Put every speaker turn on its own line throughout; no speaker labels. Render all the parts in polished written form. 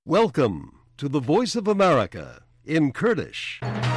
Welcome to the Voice of America in Kurdish.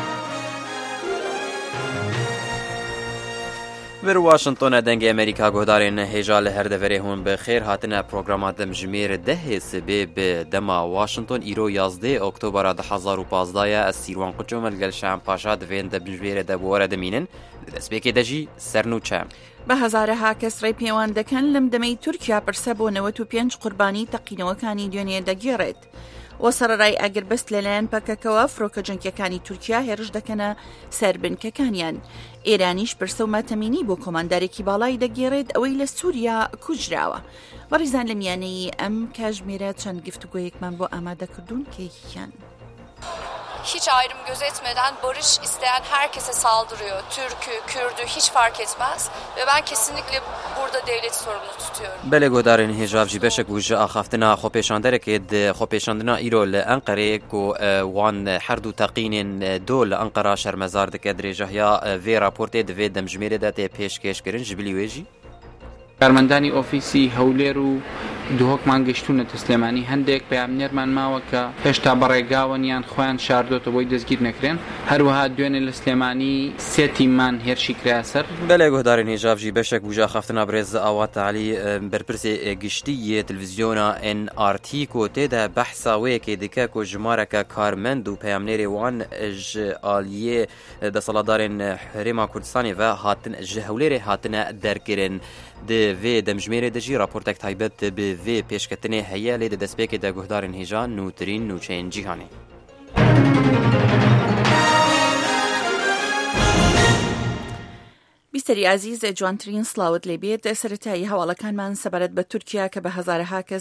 در واشنطن دنگ امریکا گهدارین هیجا لهر دفره هون بخیر هاتنا پروگرامات مجمیر ده سبه به دما واشنطن ایرو 11 اکتبر 2015 از سیروان قچوم الگل شام پاشا دوین دبجویر دبوار دمینن دسپیکی دجی سرنوچه
بە هەزارەها کەس ڕێ پەیوان دەکەن لەم دەمەی تورکیا پرسە بۆ 95 قوربانی تەقینەوەکانی دوێنێ دەگێڕێت و سەرەڕای ئەگربەست لەلایەن پەکەکەوە فڕۆکە جەنگیەکانی تورکیا هێرش دەکەنە سەر بنکەکانیان. ئێرانیش پرسە و ماتەمینی بۆ کۆماندارێکی باڵای دەگێڕێت ئەوەی لە سووریا کوژراوە. بەڕیزان لە میانەی ئەم کاژمێرە چەند گفتوگۆیەکمان بۆ ئامادەکردوون کێکیان.
Hiç ayrım gözetmeden barış isteyen herkese saldırıyor. Türk'ü, Kürd'ü hiç fark etmez. Ve ben kesinlikle burada devleti sorumlu tutuyorum.
بله گودارین هجاف جی بشک وجه آخافتنا خوپیشاندره که ده خوپیشاندنا ایرو لأنقره کو وان حردو تقینین دول انقره شرمزار دکه دریجه یا وی راپورته دوی دمجمیره داته پیشکش کرن جبلی ویجی؟
کارمەندانی ئۆفیسی هەولێر و دووهۆکمان گەشتونەتە سلێمانی هەندێک پەیامنێرمان ماوە کە هێشتا بەڕێگاوەنیان خۆیان شاردۆتە بۆی دەستگیر نەکرێن هەروەها دوێنێ لە سلێمانی سێ تیممان هێرشی کرا سەر.
بله گودارین هجاف جی بشک وجه آخافتنا برز آوات علی برپرسی گشتی تلویزیونا NRT کو تیدا بحثا وی که دکه کو جمارک کارمند و پیامنێری وان آلیه دەسەڵاتدارên هەرێما کوردستانی و هاتن هەولێرê هاتنە دەرکردن. دوی دمجمیره دجی راپورتک تایبت به وی پیشکتنه هیا لید دسپیک دا گهدارن هیجا نوترین نوچین جیهانی.
بیستری عزیز جوانترین سلاوت لێبێت سەرەتایی هەواڵەکانمان سەبارەت بە تورکیا کە بە هەزارەها کەس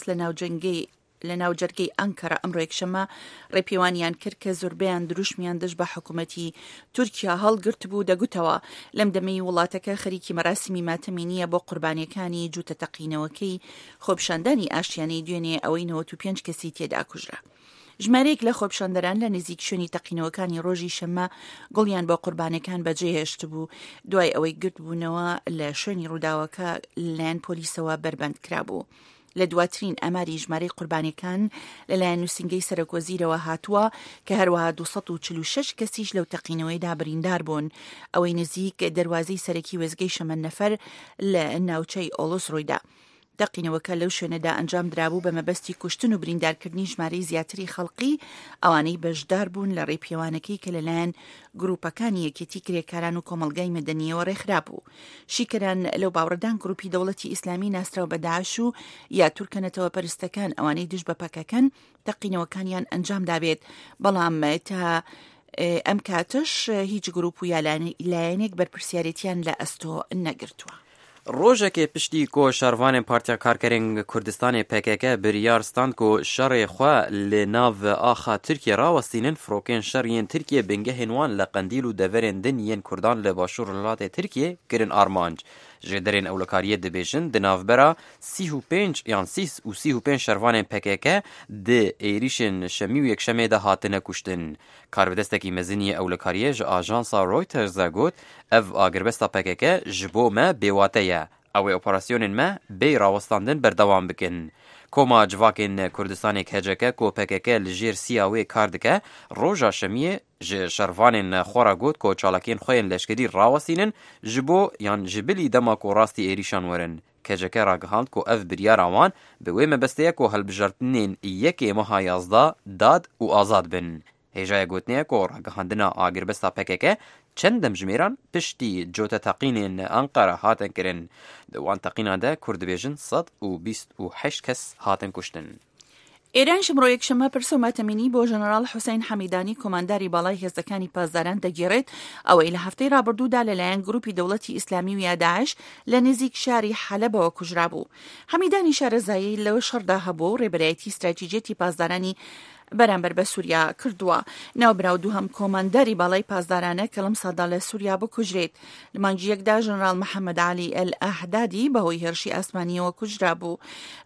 لە ناوجەرگەی ئەنکەرە ئەمڕۆ یەکشەممە ڕێپێوانیان کرد کە زۆربەیان دروشمیان دژ بە حکوومەتی تورکیا هەڵگرت بوو دەگوتەوە لەم دەمەی وڵاتەکە خەریکی مەراسمی ماتەمینیە بۆ قوربانیەکانی جووتە تەقینەوەکەی خۆپشاندانی ئاشتیانەی دوێنێ ئەوەی 95 کەسی تێدا کوژرا. ژمارەیەک لە خۆپشاندەران لە نزیک شوێنی تەقینەوەکانی ڕۆژی شەممە گڵیان بۆ قوربانەکان بەجێهێشت بوو دوای ئەوەی گرت بوونەوە لە شوێنی ڕووداوەکە لەلایەن پۆلیسەوە بربەند کرابوو. لە دواترین ئەماری ژمارەی قوربانیەکان لەلایەن نووسینگەی سەرۆکوەزیرەوە هاتووە کە هەروەها 246 کەسیش لەو تەقینەوەیدا بریندار بوون ئەوەی نزیک دەواازەی سەرەکی وێزگەی شەمەند نەفەر لە ناوچەی ئۆلۆس ڕوویدا. تەقینەوەکە لەو شوێنەدا ئەنجام درابوو بە مەبەستی کوشتن و بریندارکردنی ژمارەی زیاتری خەڵقی ئەوانەی بەشدار بوون لە ڕێپێوانەکەی کە لەلایەن گروپەکانی یەکێتی کرێکاران و کۆمەڵگای مەدەنیەوە ڕێکخرا بوو. شیکەران لەو باوەڕدان گروپی دەوڵەتی ئیسلامی ناسراو بە داعش و یا تورکەنەتەوە پەرستەکان ئەوانەی دژ بە پەکەکەن تەقینەوەکانیان ئەنجام دابێت بەڵام تا ئەم کاتش هیچ گروپ و یا لایەنێک بەرپرسیارەتیان لە ئەستۆ نەگرتووە.
روژه پشتی کو شاروان پارتیا کارکرین کردستان PKK بریار ستاند کو شر خو لناو آخا ترکیه راوستینن فروکن شرین ترکیه بنگه هنوان لقندیل و دورن دنین کردان لباشور ولات ترکیه کرن آرمانج جدرین اولکاریه دبیجن دناو برا 35 یان 35 شاروان PKK د ایریشن شمیو یک شمه ده هاتنه کشتن کاربدستکی مزنی اولکاریه ج آژانسا رویترز گوت اف آگربستا PKK جبو ما بیواته او اپراسیونن ما بی راوستاندن بردوام بکن. کوما جواکن کردستان کهجکه کو PKK لجیر سیاوی کاردکه روژا شمیه شروانن خورا گوت کو چالاکین خوین لشکری راوستینن جبو یان جبلی دما کو راستی ایریشان ورن. کهجکه راگهاند کو اف بریار آوان به وی مبسته کو هلبجرتنین یکی مها 11 داد و آزاد بن. هجای گوتنیه کو راگهاندنا آگربستا PKK چندم جمیران پشتی جوتا تقینین انقره هاتن کرن دوان تقینا ده کرد بیجن 128 کس هاتن کشتن.
ئێران شمڕۆ یەکشەممە پرسە و ماتەمینی بۆ ژەنەڕاڵ حوسین حەمیدانی کۆمانداری باڵای هێزەکانی پاسداران دەگێڕێت ئەوەی لە هەفتەی ڕابردوودا لەلایەن گروپی دەوڵەتی ئیسلامی و یا داعش لە نزیک شاری حەلەبەوە کوژرا بوو. حەمیدانی شارەزایی لەوە شەڕدا هەبوو و ڕێبەرایەتی استراتیجێتی پاسدارانی بەرامبەر بە سووریا کردووە. ناوبراو دووهەم کۆمانداری باڵای پاسدارانە کە لەم ساڵدا لە سووریا بکوژرێت. لە مانگی یەکدا ژەنەڕاڵ محەممەد علی ئەل ئەحدادی بەهۆی هێرشی ئاسمانیەوە کوژرا بوو.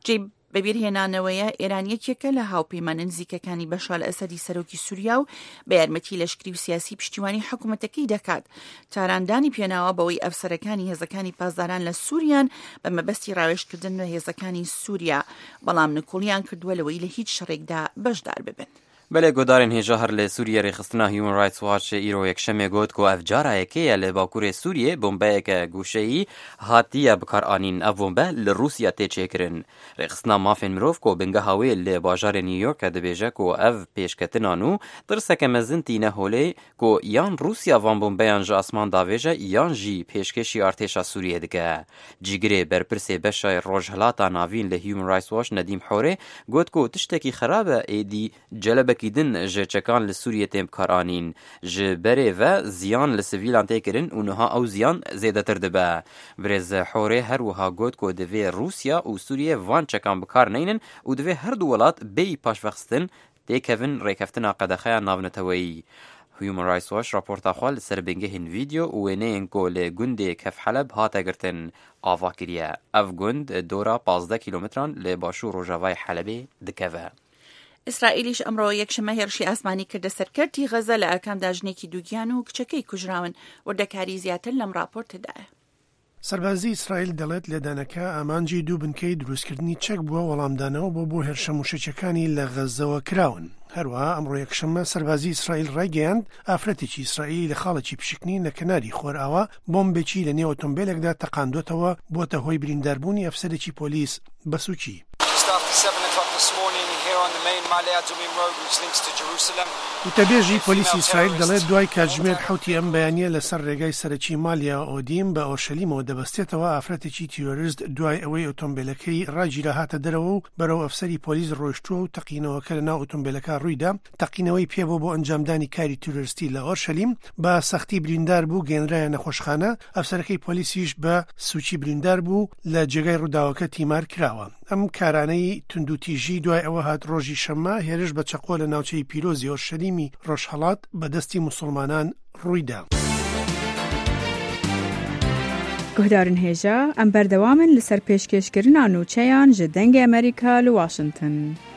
بەبیرهێنانەوەیە ئێران یەکێکە لە هاوپەیمانە نزیکەکانی بەشار ئەسەدی سەرۆکی سووریا و بە یارمەتی لەشکری و سیاسی پشتیوانی حکوومەتەکەی دەکات. تاراندانی پێناوە بەوەی ئەفسەرەکانی هێزەکانی پاسداران لە سووریان بە مەبەستی ڕاوێژکردن بە هێزەکانی سووریا، بەڵام نکۆڵیان کردووە لەوەی لە هیچ شەڕێکدا بەشدار ببن.
بله گودارین هێژە هەر لە سووریە ڕێخستنا هیومن رایتس واچ ئیرۆ یەکشەمێ گوت کە ئەف جارایەکەیە لە باکوورێ سووریێ بۆمبەیەکە گوشەیی هاتیە بکارئانین. ئەف بۆمبە لە رووسیا تێچێکردن. ڕێخستنا مافên مرۆڤ کۆ بنگە هاوێ لە باژارێ نیویۆرکە دەبێژە کۆ ئەف پێشکەتنان و ترسەکە مەزن تینە هۆلێ کۆ یان رووسیا ڤان بۆمبەیان ژە ئاسمان داوێژە یان ژی پێشکەشی ئارتێشا سووریە دکە. جیگرێ بەرپرسێ بەشای ڕۆژهەڵاتە ناوین لە هیومن رایتس واچ نەدیم حۆرێ گوت کۆ تشتێکی خراپە ئێدی جەلەبەکی دن ji çekan li Sûriyê tên bikaranîn ji berê ve ziyan li sivîlan tê kirin û niha ew ziyan zêdetir dibe. Birêz Horê her wiha got ku divê Rûsya û Sûriyê van çekan bikar neynin û divê her du welat bêyî paşvexistin têkevin rêkeftina qedexeya navneteweyî. Human Rights Watch raporta xwe li ser bingehên vîdeo û wêneyên ku li gundê Kefheleb hate girtin ava kiriye. Ev gund dora 15 kîlometran li başûr Rojavayê Helebê dikeve.
ئیسرائیلیش ئەمڕۆ یەکشەمە هێرشی ئاسمانی کردە سەرکەرتی غەزە لە ئەکام داژنێکی دووگیان و کچەکەی کوژراون. وردەکاری زیاتر لەم راپۆرتدایە.
سەربازی ئیسرائیل دەڵێت لێدانەکە ئامانجی دوو بنکەی دروستکردنی چەک بووە وەڵامدانەوە بۆ هێرشە موشەکەکانی لە غەزەوە کراون. هەروەها ئەمڕۆ یەکشەمە سەربازی ئیسرائیل ڕایگەیاند ئافرەتێکی ئیسرائیلی لە خاڵێکی پشکنی لە کەناری خۆرئاوا بۆمبێکی لە نێو ئۆتۆمبیلێکدا تەقاندوتەوە بۆتە هۆی برینداربوونی ئەفسەرێکی پۆلیس بە سوچی. وتەبێژی پۆلیسی ئیسرائیل دەڵێت دوای کاتژمێر حوتی ئەم بەیانیە لەسەر ڕێگای سەرەکی مالیا ئۆدیم بە ئۆرشەلیمەوە دەبەستێتەوە ئافرەتێکی تیۆریست دوای ئەوەی ئۆتۆمبیلەکەی ڕاگیرە هاتە دەرەوە و بەرەو ئەفسەری پۆلیس ڕۆیشتووە و تەقینەوەکە لەناو ئۆتۆمبیلەکە ڕوویدا. تەقینەوەی پێبوو بۆ ئەنجامدانی کاری تیۆریستی لە ئۆرشەلیم بە سەختی بریندار بوو گەێنرایە نەخۆشخانە. ئەفسەرەکەی پۆلیسیش بە سوچی بریندار بوو لە جێگای ڕووداوەکە تیمار کراوە. ئەم کارانەی توندوتیژی دوای ئەوە هات ڕۆژی شەممە هێرش بە چەقۆ لە ناوچەی پیرۆزی ئۆرشەلیمی ڕۆژهەڵات بەدەستی موسڵمانان ڕوویدا.
گهدارن هێژە ئەم بەردەوامن لەسەر پێشکەشکردنا نوچەیان ji dengê Amerîka li Washington.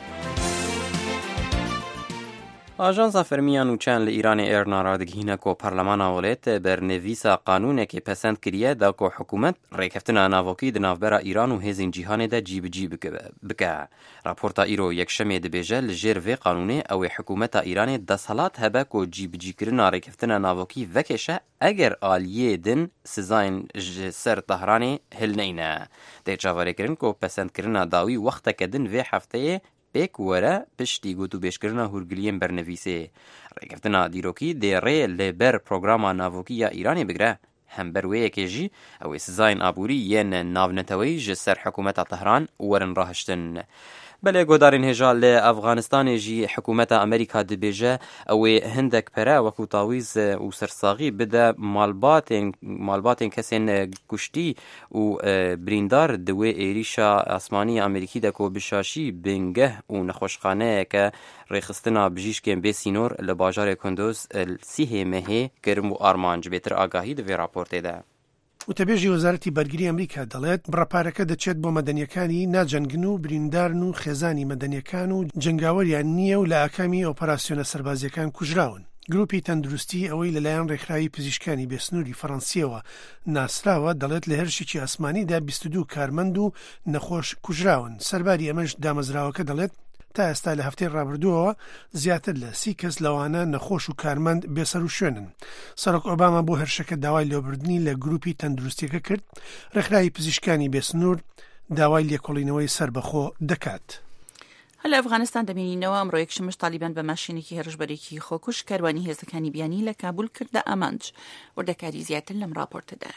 Ajansa fermiya nûçeyan li Îranê êrna radigihîne ku Parlemana Welêt bernivîsa qanûnekê pesend kiriye da ku hikûmet rêkeftina navokî di navbera Îran û hêzên cîhanê de cîbicî bike. Raporta îro yekşemê dibêje li jêr vê qanûnê ew ê hikûmeta Îranê deshilat hebe ku cîbicîkirina rêkeftina navokî vekêşe eger aliyê din sizayên ji ser Tehranê hil neyne. Tê çavarêkirin ku pesendkirina dawî wexteke din vê hefteyê pêk were piştî gotûbêjkirina hûrgiliyên bernivîsê. Rêkeftina dîrokî dê rê lê ber programa navokî ya Îranê bigire. Hem ber wêyekê jî ew ê sizayên aborî yên navneteweyî ji ser hikûmeta Tehran werin rahiştin. Belê godarên hêja li Efxanistanê jî hikûmeta Amerîka dibêje ew ê hindek pere wekû tawîz û sersaxî bide malbatên kesên kuştî û birîndar di wê êrişa asmanî Amerîkî de ku bişaşî bingeh û nexweşxaneyeke rêxistina bijîşkên bêsînor li bajarê Kunduz sîhê mehê kirin û armanc bêtir agahî di vê raportê de.
وتەبێژی وەزارەتی بەرگری ئەمریکا دەڵێت بڕەپارەکە دەچێت بۆ مەدەنیەکانی ناجەنگن و بریندارن و خێزانی مەدەنیەکان و جنگاوەریان نییە و لە ئاکامی ئۆپەراسیۆنە سەربازیەکان کوژراون. گروپی تەندروستی ئەوەی لەلایەن ڕێکخراوی پزیشکانی بێسنووری فەڕەنسیەوە ناسراوە دەڵێت لە هەرشێکی ئاسمانیدا 22 کارمەند و نەخۆش کوژراون. سەرباری ئەمەش دامەزراوەکە دەڵێت تا ئێستا لە هەفتەی ڕابردووەوە زیاتر لە 30 کەس لەوانە نەخۆش و کارمەند بێسەر و شوێنن. سەرۆک ئۆباما بۆ هەرشەکە داوای لێبوردنی لە گروپی تەندروستیەکە کرد. ڕێکخراوی پزیشکانی بێسنوور داوای لێکۆڵینەوەی سربەخۆ دەکات.
هەل ئەفغانستان دەبینینەوە ئەمڕۆ یەکشەمەش تالیبان بە ماشینێکی هێرشبەرێکی خۆکوش کاروانی هێزەکانی بیانی لە کابول کردە ئامانج. وردەکاری زیاتر لەم راپۆرتدا.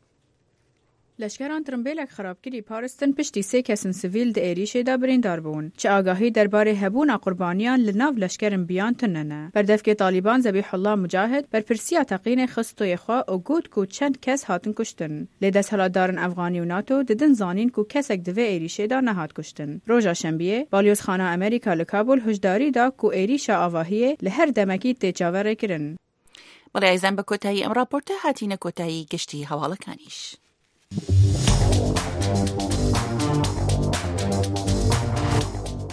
لەشکران ترمبیلک خرابکری پارستن پشتی سه کسن سیویل د ێریشێدا بریندار بوون چه ئاگاهی دەربارەی هەبوونا قوربانیان لە ناو لەشکرن بیان تننە. بەردەفکێ طالیبان زەبیح الله مجاهد بەرپرسیا تەقینێ خستۆیەخوا و گوت کو چەند کەس هاتن کوشتن. لێ دەسهەڵاتدارن ئەفغانی و ناتۆ ددن زانین کو کەسێک divê ێریشێدا نەهات کوشتن. ڕۆژا شەمبیە بالیۆزخانە ئەمریکا لە کابل هشداریدا کو ێریشا ئاڤاهیە لە هەر دەمەکی تێچاوەڕێکردن.
بەڵێ ئایزان بە کۆتایی ئەم راپۆرتە هاتینە کۆتایی گشتی هەواڵەکانیش.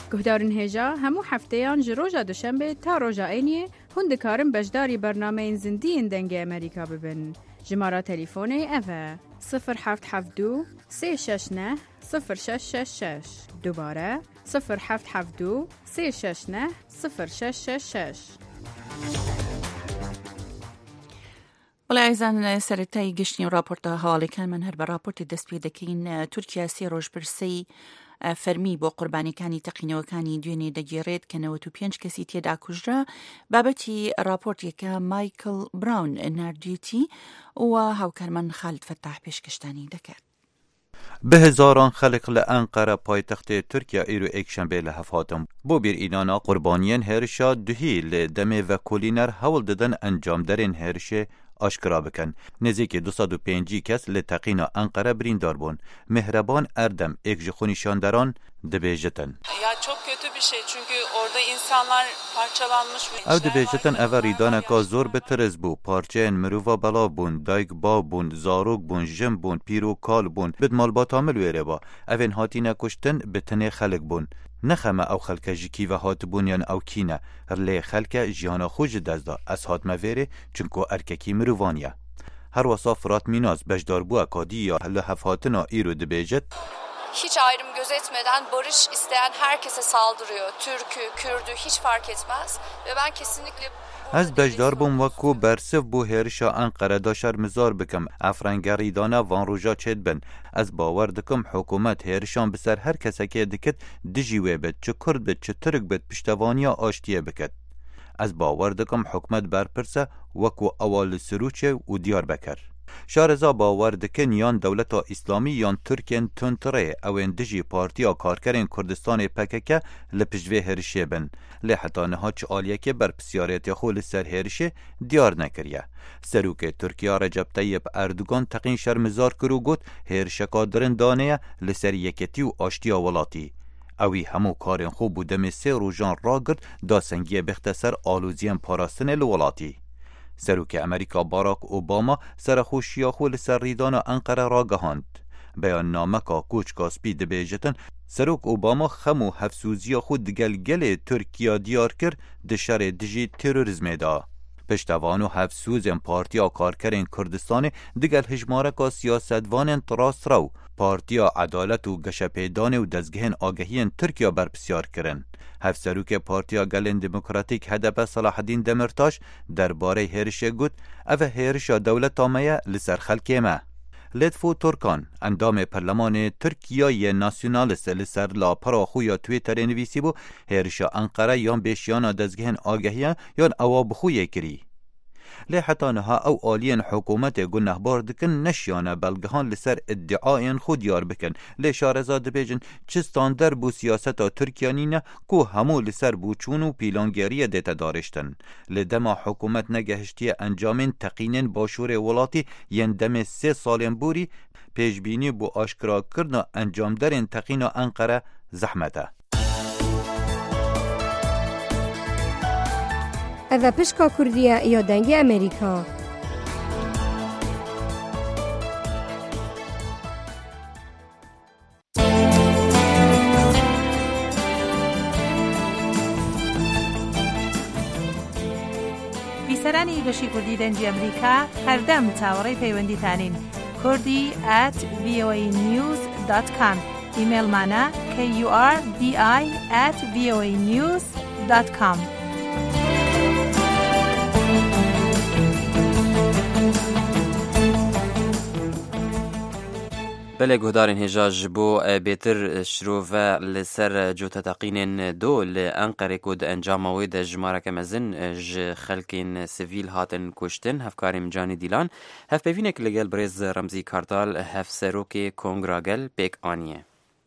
گهدارن هجا همو هفتهان جروجا دوشنبه تا روژا اینیه هندکارم بجداری برنامه زندین دنگ امریکا ببن. جماره تليفوني اوه 0772 369 0666 دوباره 0772 369 0666.
وڵای ئایزان سەرەتایی گەشتنی و راپۆرتە هەواڵەکانمان هەر بە راپۆرتی دەست پێ دەکەین. تورکیا 3 ڕۆژ پرسەی فەرمی بۆ قوربانیەکانی تەقینەوەکانی دوێنێ دەگێڕێت کە 95 کەسی تێدا کوژرا. بابەتی راپۆرتێکە مایکل براون ناردیوتی و هاوکارمان خالد فتاح پێشکەشتانی دەکات.
به هزاران خلق لأنقره پایتخت ترکیه ایرو اکشنبه لحفاتم بو بیر اینانا قربانیان هرشا دوهی لدمه و کلینر حول دادن انجام درین هرشه آشکرا بکن. نزدیک 205 کس لتقینا انقره بریندار بون. مهربان اردم اکج خونیشاندران dibêjitin.
Ya çok kötü bir şey çünkü orada insanlar parçalanmış.
Ew dibêjitin ev rîdaneka zor bi tiriz bû. Parçeyên mirova belav bûn, dayk bav bûn, zarok bûn, jim bûn, pîro kal bûn. Bi malbatamil wêre ba. Evên hatîne kuştin bi tinê xelik bûn. Nexeme ew xelke ji kîve hatibûn yan ew kîne. Lê xelke jiyana xwe ji dest da. Ez hatime vêrê çunku erkekî mirovan ye. Her wasa Fırat Mînaz bejdarbûya kadiya li hevhatina îro dibêjit.
Hiç ayrım gözetmeden barış isteyen herkese saldırıyor. Türk'ü, Kürd'ü hiç fark etmez. Ve ben kesinlikle...
Ez bejdar bûm wekû bersiv bû hêrişa Enqere da şermizar bikim. Efrengerîdana van roja çêd bin. Ez bawer dikim hikûmet hêrişan bi ser her kesekê dikit dijî wê bit, çi Kurd bit, çi Türk bit, piştevaniya aştiyê bikit. Ez bawer dikim hikûmet berpirse wekû ewa li Sirûçê û Diyarbekir. شارزا باور دکن یان دولت اسلامی یان ترکین تونتره اوین دجی پارتیا کارکرین کردستان پکک لپجوه هرشه بن. لحتا نها چه آلیه که بر پسیاریت خول سر هرشه دیار نکریه. سروک ترکیه رجب طیب اردوگان تقین شرمزار کرو گوت هرشه کادرن دانه لسر یکتی و آشتیا ولاتی. اوی همو کارین خوب بودم 3 روزان را گرد دا سنگی بختصر آلوزین پاراستن لولاتی. سروک امریکا باراک اوباما سرخوشیا خو لسر ریدانا انقره را گهاند. بیان نامکا کوچ کاسپی دبیجتن سروک اوباما خمو هفسوزیا خود دگلگل ترکیا دیار کر دشار دجی تروریزم دا. پشتوانو هفسوزن پارتیا کارکرین کردستان دگل هجمارکا سیاستوانن تراس رو پارتیا عدالت و گشپیدان و دزگهن آگهین ترکیا برپسیار کرن. هفسروک پارتیا گلن دموکراتیک هدف صلاح الدین دمرتاش درباره هرشه گوت اوه هرشه دولت آمه لسر خلکه ما. لطفو ترکان اندام پرلمان ترکیای ناسیونالست لسر لاپرا خویا تویتر نویسی بو هرشه انقره یان بیشیان دزگهن آگهیان یان اواب خویه کری. لی حتی نها او آلین حکومت گنهبار دکن نشیانه بلگهان لسر ادعاین خود یار بکن. لی شارزاد بیجن چستاندر بو سیاستا ترکیانینه کو همو لسر بو چون و پیلانگیری دیتا دارشتن. لی دما حکومت نگهشتی انجامین تقینین باشور ولاتی ین دم 3 سالین بوری پیشبینی بو آشکرا کرنا انجام درین تقینا انقره زحمته.
اذا پشکا کردیه یا دنگ امریکا.
بیسەرانی گەشی کوردی دەنگی ئەمریکا هەردەم چاوەڕێی پەیوەندیتانین. kurdi@voanews.com ایمیلمانە kurdi@voanews.com.
بله گهدارین هجاج بو بیتر شروع لسر جوتا تقینین دو لانقره کود انجام وید جمارک مزن ج خلکین سیویل هاتن کشتن هفکاریم جانی دیلان هف ببینک لگل بریز رمزی کارتال هف سروک کنگراگل پیک آنیه.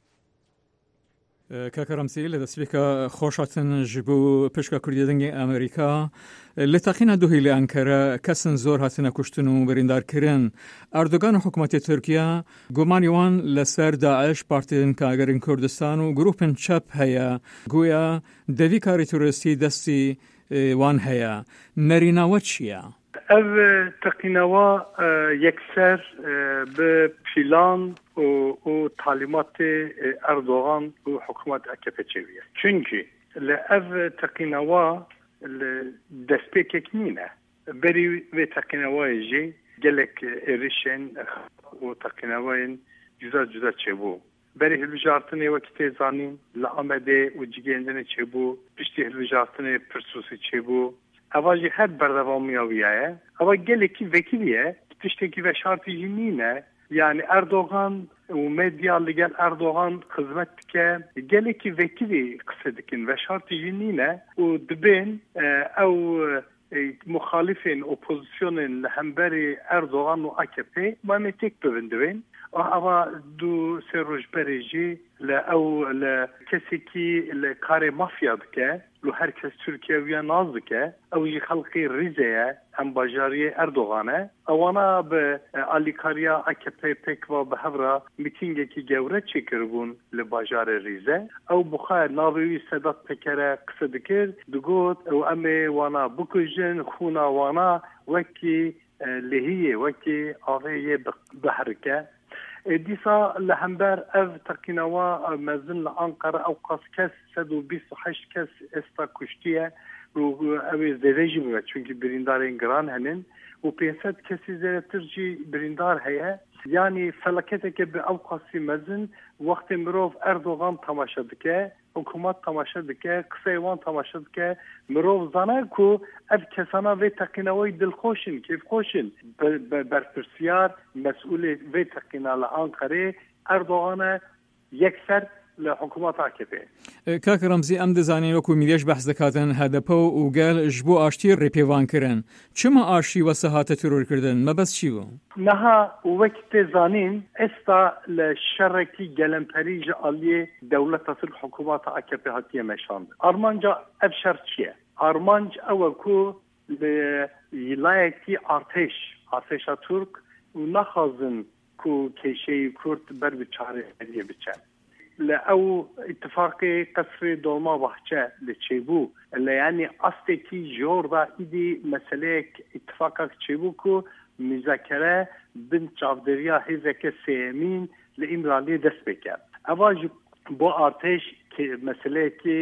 کاکرمسی لدسبیکا خوشاتن جبو پشکا کردی دنگی امریکا لتقینا دوهی لانکره کسن زور هاتن کشتن و بریندار کرن. اردوگان حکومت ترکیه گمانیوان لسر داعش پارتین کاگرین کردستان و گروپن چپ هیا گویا دوی کاری توریستی دستی وان هیا نریناوت چیه؟
ev teqînewa yekser bi pîlan û talimatê Erdogan û hikûmet AKP çêviye. Çünkü li ev teqînewa li destpêkek nîne. Berî vê teqînewayê jî gelek êrişên û teqînewayên cuda cuda çêbû. Berî hilbijartinê wekî tê zanîn li Amedê û cigêndinê çêbû, piştî hilbijartinê Pirsûsê çêbû. Eva jî her berdevamiya wî ye. Eva gelekî vekî ye, tiştekî veşartî jî nîne. Yani Erdogan û medya li gel Erdogan xizmet dike, gelekî vekîlî qise dikin veşartî jî nîne û dibên ew muxalifên opozisyonên li hemberî Erdogan û AKP mamê têk bibin dibên. Ava du sê roj berê jî li ew li kesekî li karê mafya dike, li herkes Türkiye wiya naz dike, ew jî xelkê Rîzê ye, em bajariyê Erdogan e. Ewana bi alîkariya AKP pêkva bi hevra mîtîngekî gewre çêkiribûn li bajarê Rîzê. Ew bixwe navê wî Sedat Peker'e qise dikir, digot ew em ê wana bikujin, xûna wana wekî lehiyê, wekî avê yê biherike. Dîsa li hember ev teqînewa mezin li Ankara ew qas kes 128 kes êsta kuştiye û ew ê zêde jî bibe çünkü birîndarên giran henin û 500 kesî zêdetir jî birîndar heye. Yani felaketeke bi ew qasî mezin wextê mirov Erdogan temaşa dike, hikûmet temaşa dike, qiseyê wan temaşa dike, mirov zane ku ev kesana vê teqînewayê dilxweşin, kêfxweşin. Berpirsiyar mes'ûlê vê teqîna li Ankarê Erdogan yekser li hikûmet AKP.
کاک ڕەمزی ئەم دەزانین وەکو میلیەش بەحس دەکاتن هەدەپە و گەل ji bo ئاشتی ڕێپێوانkirin. Çima aşî wesa hate terorkirdin? Mebest çi bû?
Niha wekî tê zanîn êsta li şerekî gelemperî ji aliyê dewleta Türk hikûmeta AKP hatiye meşandin. Armanca ev şer çi ye? Armanc ew e ku li yilayekî artêşa Türk û naxwazin ku kêşeyî Kurd ber bi çareseriyê biçe. li ew ittifaqê qesrê Dolmabahçe li çêbû li yanî astekî ji orda îdî meseleyek ittifaqak çêbû ku müzakere bin çavderiya hêzeke sêyemîn li İmraliyê dest pêke. Eva ji bo artêş meseleyekî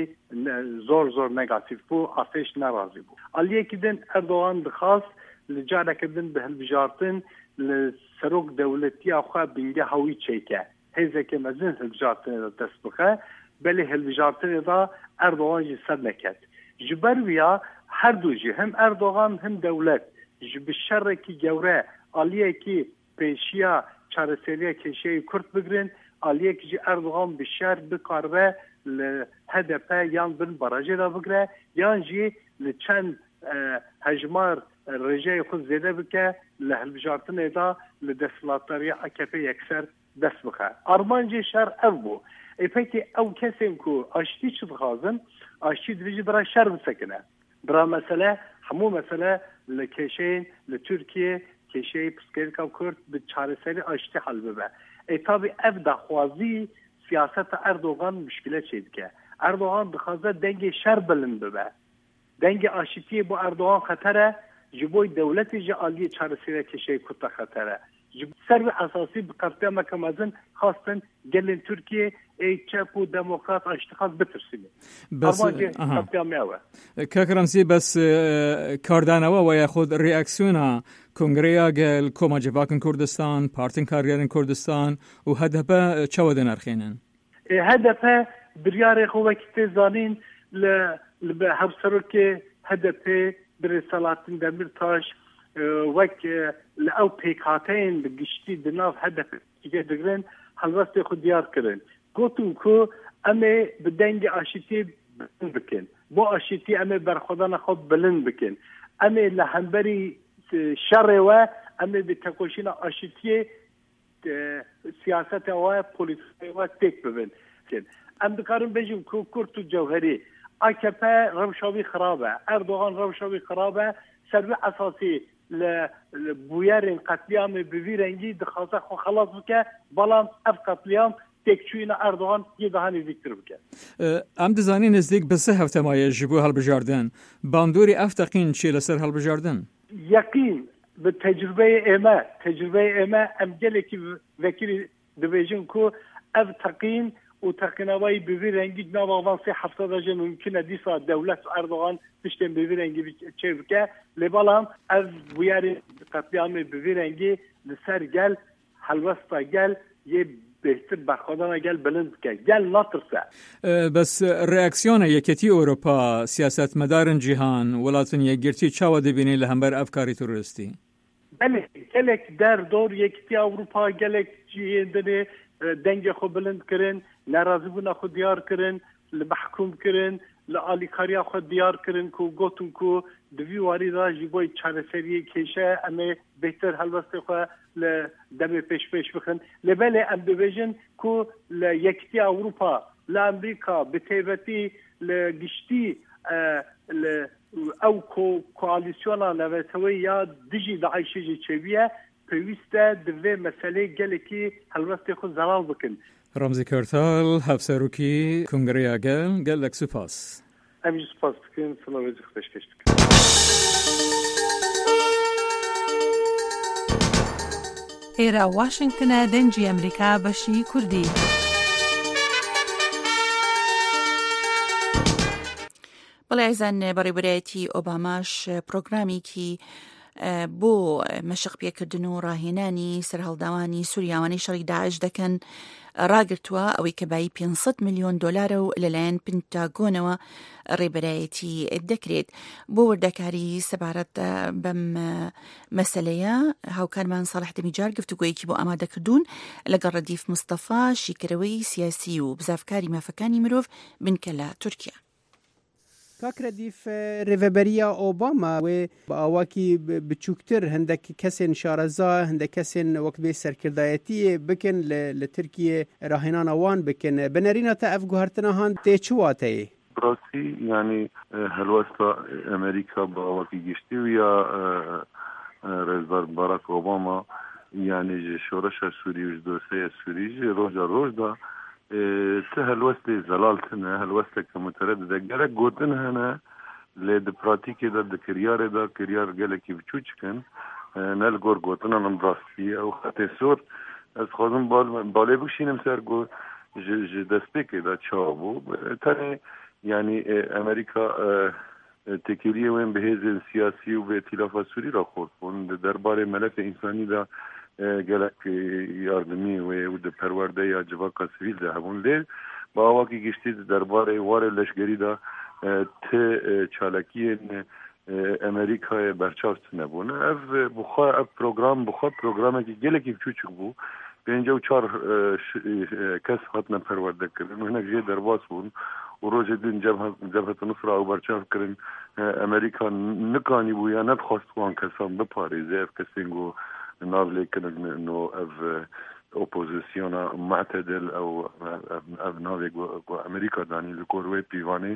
zor negatif bû, artêş nerazî bû. Aliyekî din Erdogan dixwast li carekê din bi hilbijartin li serok dewletiya xwe bingeha wî çêke. Hêzeke mezin hilbijartinê de dest bixe, belê hilbijartinê de Erdogan jî ser neket. Ji ber wîya her du jî hem Erdogan hem dewlet ji bi şerrekî gewre aliyekî pêşiya çareseriya kêşeyê Kurd bigirin, aliyekî jî Erdogan bi şer bikaribe li HDP yan bin barajê de bigire yan jî li çend hejmar rejeyê xwe zêde bike li hilbijartinê de li desthilatdariya AKP yekser dest bixe. Armancê şer ev bû. Pekî ew kesên ku aştî çi dixwazin, aştî divêjî bira şer bisekine. Bira mesele, hemû mesele li kêşeyên li Tirkiye, kêşeyê pirsgirêka Kurd bi çareserî aştî hel bibe. Tabi ev daxwazî siyaseta Erdogan müşkile çê dike. Erdogan dixwaze dengê şer bilind bibe. Dengê aşitiyê bo Erdogan xetere, ji bo dewletê jî aliyê çareseriya kêşeyê Kurd de xetere. Servi esasî bi qertiyameke mezin xastin gelên Tirkiye çep û demokrat aştixaz bitirsin. Armancê qertiyamiya we.
Kak Remzî bes kardanewa we ya xwe reaksiyona Kongreya gel Koma Civakên Kurdistan, Partên Kargerên Kurdistan û HDP çawa de nerxînin?
HDP biryarê xwe wekî tê zanîn li hevserokê HDP birê Selahattin Demirtaş wek li ew pêkhateyên bi giştî di nav HDP digirin helbestê xwe diyar kirin. Gotin ku em ê bi dengê aşîtiyê bilind bikin. Bo aşîtî em ê berxwedana xwe bilind bikin. Em ê li hemberî şerê we em ê bi tekoşîna aşîtiyê siyasetê we polîtikayê we têk bibin. Em dikarin bêjin ku Kurd û Cewherî AKP rewşa wî xirab e, Erdogan rewşa wî xirab e, servi esasî li bûyerên qetliyamê bi vî rengî dixwaze xwe xelas bike, belam ev qetliyam têkçûyîna Erdogan yê daha nêzîktir bike.
Em dizanîn nêzdîk bi sê heftemayê ji bo hilbijartin. Bandorî ev teqîn çê li ser hilbijartin?
یقین به تجربه اما ام گلکی وکیل دبیجن کو اف تقین و تقینوای بوی رنگی جناب آوان 370 جن ممکنه دیسا دولت اردوغان پشتن بوی رنگی چه بکه لبالام اف بیاری قطعیام بوی رنگی لسر گل حلوستا گل یه بهتر برخوادان گل بلند که گل ناترسه.
بس ریاکسیون یکیتی اروپا سیاست مدارن جهان ولاتن یکگرتی چاو دبینی لهمبر افکاری تروریستی؟
بله گلک در دور یکیتی اروپا گلک جهندنه دنگ خو بلند کرن ناراضی بونا خو دیار کرن لمحکوم کرن لآلیکاریا خو دیار کرن کو گوتن کو دوی واری دا جیبوی چارەسەری کیشه اما بهتر هلوست خو لدم پیش بخن لبله ام دویژن کو لیکتی اروپا لامریکا بتیبتی لگشتی او کواليسيونا نوتوي یا دجی داعشی چویه پیوسته دوی مسئله گلکی هلوستی خود زلال بکن.
رمزی کرتال هفسروکی کنگره گل لک سپاس.
امیج سپاس بکن سلامتی خوش کشت بکن.
ئێرە واشنگتنە دەنجی ئەمریکا بەشی کوردی.
بەڵێ ئایزان بەڕێوەبەرایەتی ئۆباماش پرۆگرامێکی بۆ مەشق پێکردن و ڕاهێنانی سەرهەڵداوانی سووریاوانی شەڕی داعش دەکەن ڕاگرتووە ئەوەی کە بای 500 میلیۆن دۆلارە و لەلایەن پنتاگۆنەوە ڕێبەرایەتی دەکرێت بۆ وردەکاری سەبارەت بەم مەسەلەیە. هاوکارمان ساڵح دەمیجار گفتوگۆیەکی بۆ ئامادەکردوون لەگەڵ ڕەدیف مستەفا شیکرەوەی سیاسی و بزافکاری مافەکانی مرۆڤ بنکە لە تورکیا.
کاکردیف ریوبریا اوباما و با آواکی بچوکتر هندک کسین شارزا هندک کسین وقت به سرکردایتی بکن لترکیه راهنان وان بکن بنرینا تا افگوهرتنا هان تیچواته
براسي يعني هلوستا امريكا باوكي گشتي ويا رئيس باراك اوباما يعني شورش سوري وجدوسي سوري روجا هلوستا زلالتنا هلوستا كمتردده جرك قوتن هنا لد براتيكي دا كريار جلكي بچوچكن نلقور قوتنا نمبراسي او خطي سور از خودم بالي بوشينم سرقو دستبكي دا چابو تاني يعني امريكا تكيليه وين بهذا السياسي وبائتلاف سوري را خورفون درباره ملف انساني دا گلک یاردمی و د پرورده یا جواکا سویل ده همون لیل با آواکی گشتی درباره وار لشگری دا ته چالکی امریکای برچاست نبونه اف بخواه پروگرام که گلکی بچوچک بو 54 کس هاتنا پرورده کردن و هنک جه درباس بون و روز دین جبهت نصره او برچاست کردن امریکا نکانی بو یا ندخواست وان کسان بپاریزه اف کسینگو ناف لكن انه اف اوبوزيسيون معتدل او ناف امريكا داني الكوروي بيواني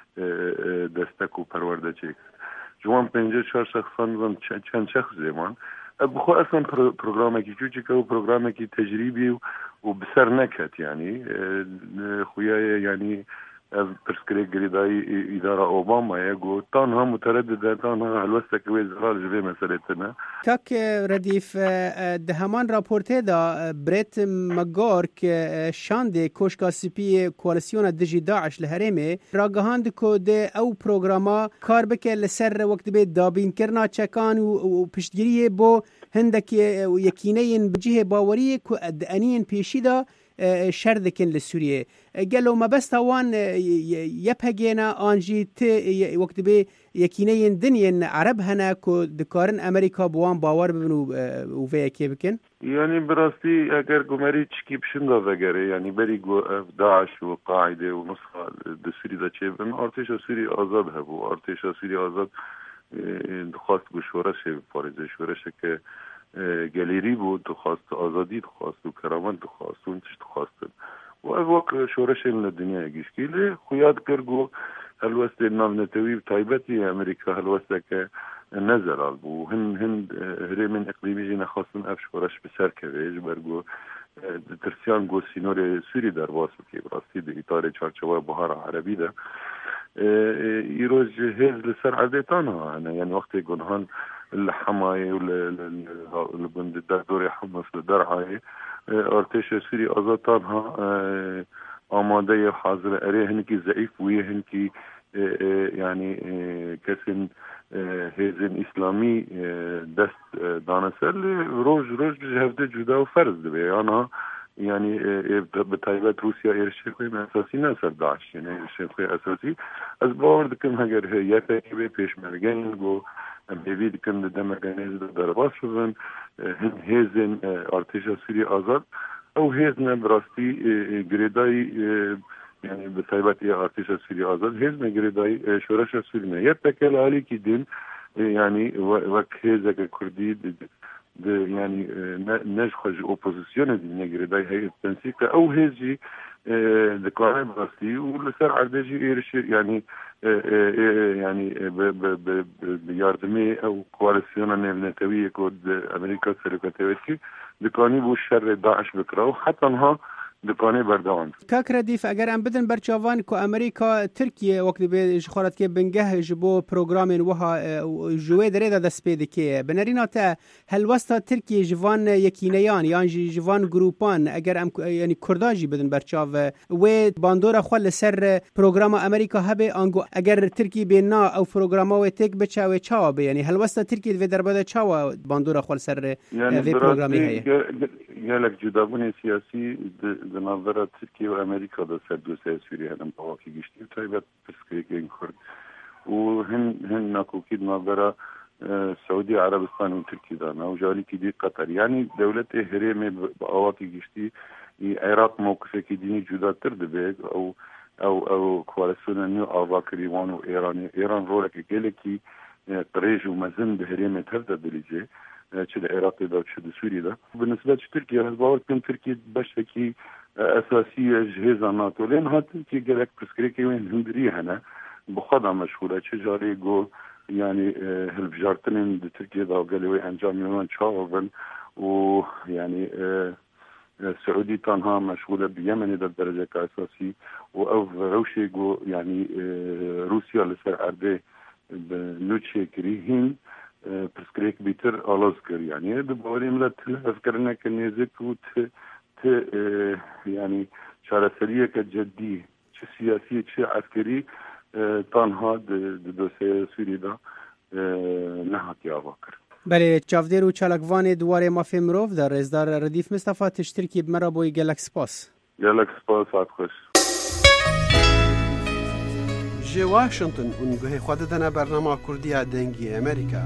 دستكو پرورده چيك جوان 54 شخصان چند شخص زمان بخو اصلا برنامجي چوچك او برنامجي تجريبي وبسر نكت يعني خويا يعني برسكري قريداي إدارة أوباما يقول تانها مترددة تانها هلوستك ويزرال جبه مسألتنا
كاك رديف دهمان راپورته دا بريت مقارك شانده كوشكا سيبي كواليسيون دجي داعش لهرمه راقهاند كو ده او پروگراما کار بکه لسر وقت بيت دابين کرنا چکان و پشتگیری بو هندك يكينين بجيه باوريه كو ادانين پیشی دا شردكن لسوريا قالوا ما بس توان يبهجينا آنجي ت وقت به يكينين دنيا عرب هنا كو دكارن أمريكا بوان باور ببنو وفيا كيبكن
يعني براستي أجر قمري تشكي بشندا فجري يعني بري جو داعش وقاعدة ونصها دسوري دا شيء أرتيش سوري آزاد هبو أرتيش سوري آزاد دخواست گوشورش پاریزه شورش که گلیری بود دخواست آزادی دخواست و کرامت دخواست و چش دخواستن و اوک شورش این دنیا گیشکیله خویاد کرگو هلوست نام نتوی تایبتی امریکا هلوست که نزل البو هند هرمن اقلیمی جی نخواستن اف شورش بسر کویج برگو ترسیان گو سینور سوری در واسو که براستی ده ایتار چارچوه بحار عربی ده ایروز هز لسر عدیتان ها یعنی وقتی گنهان الحماية والبند دوري حمص لدرعاية ارتش سوري ازاتانها آماده حاضر اريه هنكي ضعيف ويه هنكي يعني كسن هزن اسلامي دست دانسر روج هفته جدا و فرض دبي انا يعني بتايبت روسيا ارشقي من اساسي ناصر داعش يعني ارشقي اساسي از باور دكم هگر هي تاكي پیش مرگن گو بيبي دكم دمگنز درباس شدن هزن ارتش سوري آزاد او هزن براستي گریدای يعني بتايبت ارتش سوري آزاد هزن گریدای شورش سوري يتكل علي كي دين يعني وكهزك كردي يعني نجخج اوبوزيسيون دي نجريداي هي التنسيق او هيجي دكوان براسي ولسر عدجي ايرش يعني بياردمي او كواليسيون نيفنتويه كود امريكا سرقتويكي دكاني بو شر داعش بكراو حتى انها دکانه بردوان
کاک ردیف اگر ام بدن برچاوان کو امریکا ترکیه وقت به خورت که بنگه جبو پروگرام وها جوه درې د سپید کې بنرینا ته هل وسط ترکیه جوان یکینیان یا جوان گروپان اگر ام یعنی کرداجی بدن برچاو و باندور خل سر پروگرام امریکا هبه انگو اگر ترکیه بنا او پروگرام و تک بچاو چاو یعنی هل وسط ترکیه و دربده چاو باندور خل سر و پروگرامی هي
يالك جدابون سياسي بنظرة تركيا وأمريكا ده سردو سياسي هذا مواقع جشتي طيبات بسكريكين كرد وهن ناكوكيد نظرة سعودية عربستان وتركيا دانا وجالي كدي قطر يعني دولة هريمة بأواقع جشتي عراق موقفه كديني جدا تردبك أو كوالسونا نيو أواقع ريوان وإيران رولك كيلكي قريج ومزن بهريمة تردد بليجي چه العراقي ده وچه سوري ده بالنسبة لتركيا هالباور كان تركيا بشكي أساسية جهاز الناتو لأن ها تركيا قالك بسكريكي وين هندري هنا بخدها مشهورة چه جاري جو يعني هالبجارتنين دي تركيا ده وقالوا انجام يوان شاوفن ويعني السعودي تانها مشغولة بيمن ده الدرجة كأساسي وأو روشي جو يعني روسيا لسر عرده بنوتشي كريهين پرسکریک بیتر آلاز کر یعنی بباری ملت افکرنا که نزدیک و يعني شارسریه که جدی چه سیاسی چه عسکری تنها دوسیه سوری دا نهاتی آوا کرد.
بله چاودیر و چالکوان دواره مافی مروف در رزدار ردیف مصطفى تشترکی بمرا بوی گلک سپاس.
گلک سپاس عاد خوش.
جي واشنطن ونقهي خوددنا برنامج كردية دنگي أمريكا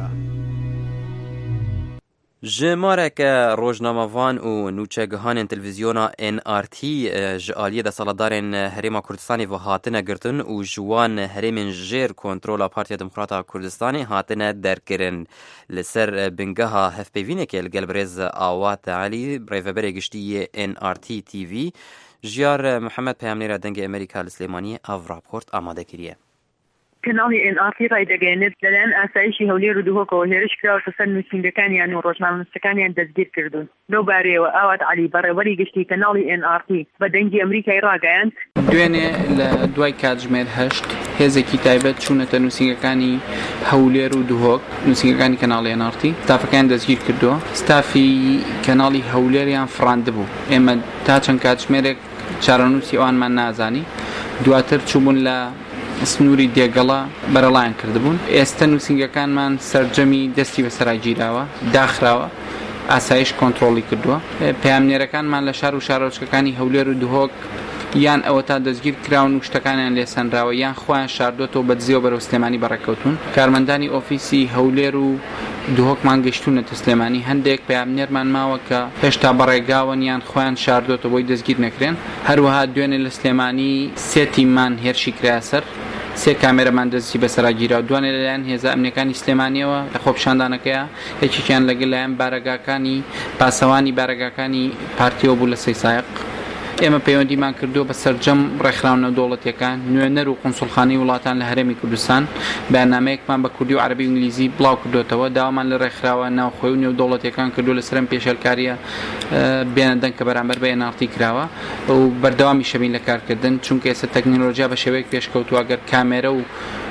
جمارك روجنامه‌وان و نوچگهان تلویزیونا NRT جالیه د سالدارن هریما کردستانی و هاتنه گرتن و جوان هریمن جیر کنترولا پارتیا دموکراتا کردستانی هاتنه درکرن لسر بنگها هف پیوینه که الگلبرز آوات علی بریفبر گشتی NRT TV جیار محمد پیامنیر دنگ امریکا السلیمانی او راپورت آماده کریه.
كنالي ان ارتي رايدا جانب لان اسايشي هولي ردوه كو هيرش كراو تسن سندكان يعني روجنا مستكان يعني دزجير كردون لو باري واواد علي بري وري گشتي كنالي ان ارتي بدنجي امريكا يراغان
دوينه لدواي كاجمير هشت هزكي تايبت شونه نوسينكاني هولي ردوه نوسينكاني كنالي ان ارتي تافكان دزجير كردو ستافي كنالي هوليريان فراندبو اما تاچن كاجمير چارنوسي وان من نازاني دواتر چوبون لا سنووری دێگەڵا بەرەڵایان کردبوون ئێستا نووسنگەکانمان سەرجەمی دەستی بەسەرای گیراوە داخراوە ئاسایش کۆنتترۆلی کردووە پامنێرەکانمان لە شار و شارۆچکەکانی هەولێر و دهۆک یان ئەوە تا دەستگیر کراون و شتەکانیان لێسەنراوە یان خۆیان شاردوێتەوە بەدزیەوە بەرەو سلێمانی بەڕێکەوتون کارمەندانی ئۆفیسی هەولێر و دهۆکمان گەشتونەتە سلێمانی هەندێک پامنێرمان ماوە کە هێشتا بەڕێگاون یان خۆیان شاردوێتەوە بۆی دەستگیر نەکرێن هەروەها دوێنێ لە سلێمانی سێ تیممان هێرشی کرا سەر سێ کامێرەمان دەستی بەسەراگیرا دوانێ لەلایەن هێزە ئەمنیەکانی سلێمانیەوە لە خۆپشاندانەکەیە یەکێکیان لەگەڵ لایەن بارەگاکانی پاسەوانی بارەگاکانی پارتیەوە بوو لە سەیسایق ئێمە پەیوەندیمان کردووە بە سەرجەم ڕێکخراونە دەوڵەتیەکان نوێنەر و قونسوڵخانەی وڵاتان لە هەرێمی کوردستان بەنامەیەکمان بە کوردی و عەرەبی و ئینگلیزی بڵاو کردوێتەوە داوامان لە ڕێکخراوە ناوخۆی و نێودەوڵەتیەکان کردو لەسەر پێشێلکاریە بێنە دەنگ کە بەرامبەر بە NRT کراوە و بەردەوامی شەبین لە کارکردن چونکە ئێستا تەکنۆلۆژیا بە شێوەیەک پێشکەوتووە گەر کامێرە و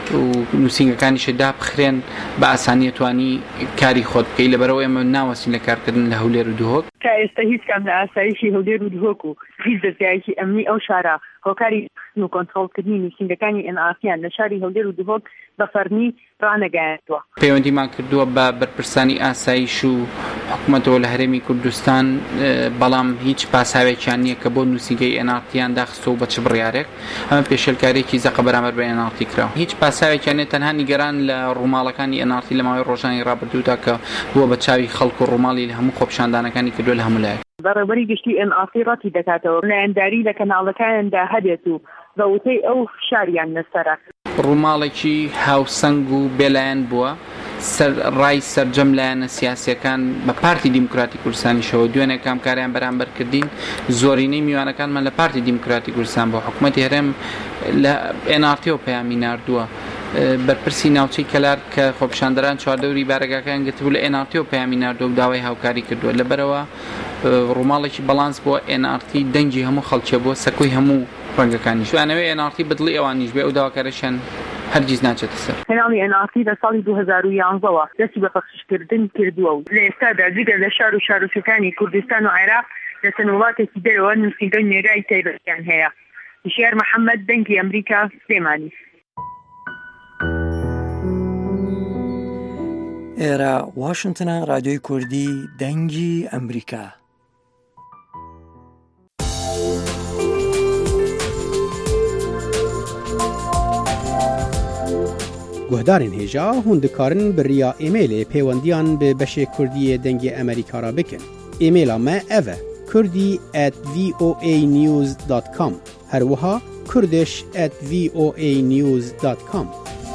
و نووسنگەکانیشە دابخرێن بە ئاسانی توانی کاری خۆت بکەی لەبەرەوە ئێمە ناوەستین لە کارکردن لە هەولێر و دوهۆک
تا ئێستا هیچ کام لە ئاسایشی هەولێر و دوهۆک و هیچ دەستگایەکی ئەمنی ئەو شارە هۆکاری و کۆنتڕۆڵکردنی نووسنگەکانی NRCیان لە شاری هەولێر و دوهۆک بە فەرمی ڕانەگەیاندووە.
پەیوەندیمان کردووە بە بەرپرسانی ئاسایش و حکوومەتەوە لە هەرێمی کوردستان بەڵام هیچ پاساوێکیان نییە کە بۆ نووسنگەی NRCیان داخستەوە بە چ بڕیارێک ئەمە پێشێلکارێکی زەقە بەرامبەر بە NRC کراوە. هیچ پاساوێکیان نێت تەنها نیگەران لە ڕووماڵەکانی NRC لە ماوەی ڕۆژانی ڕابردوودا کە بووە بە چاوی خەڵک و ڕووماڵی لە هەموو خۆپیشاندانەکانی کردووە لە هەموو لایەک.
بەڕێوەبەری گشتی NRC ڕەتی دەکاتەوە لایەنداری لە کەناڵەکاندا هەبێت و بەوتەی ئەو شاریان لەسەرە.
ڕووماڵێکی هاوسەنگ و بێلایەن بووە ڕای سەرجەم لایەنە سیاسیەکان بە پارتی دیموکراتی کوردستانیشەوە دوێنێ کامکاریان بەرامبەر کردین زۆرینەی میوانەکانمان لە پارتی دیموکراتی کوردستان بۆ حکوومەتی هەرێم لە NRCەوە پەیامی ناردووە. بەرپرسی ناوچەی کەلار کە خۆپیشاندەران چواردەوری بارەگاکان گرتبوو لە NRCەوە پەیامی ناردووە و داوای هاوکاری کردووە لەبەرەوە ڕووماڵێکی بەڵانس بۆ NRC دەنگی هەموو خەڵکیە بۆ سەکۆی هەموو ڕەنگەکانی شوانەوەی NRC بدڵی ئەوانیش بێ ئەو داواکارەشیان هەرگیز ناچێتە سەر.
کەناڵی NRC لە ساڵی 2011ەوە دەستی بە پەخشکردن کردووە و لە ئێستادا جگە لە شار و شارۆچکانی کوردستان و عێراق لە چەند وڵاتێکی دەرەوە نووسنگە نێرای تایبەتیان هەیە. هشیار محەممەد دەنگی ئەمریکا سلێمانی.
ئێرە واشنگتنە رادیۆی کوردی دەنگی ئەمریکا.
گوهدارên hêja hûn dikarin bi riya êmailê pêwendiyan bi beşê Kurdiyê dengê Amerîka ra bikin. Êmaila me ev e kurdi@voanews.com her wiha kurdish@voanews.com.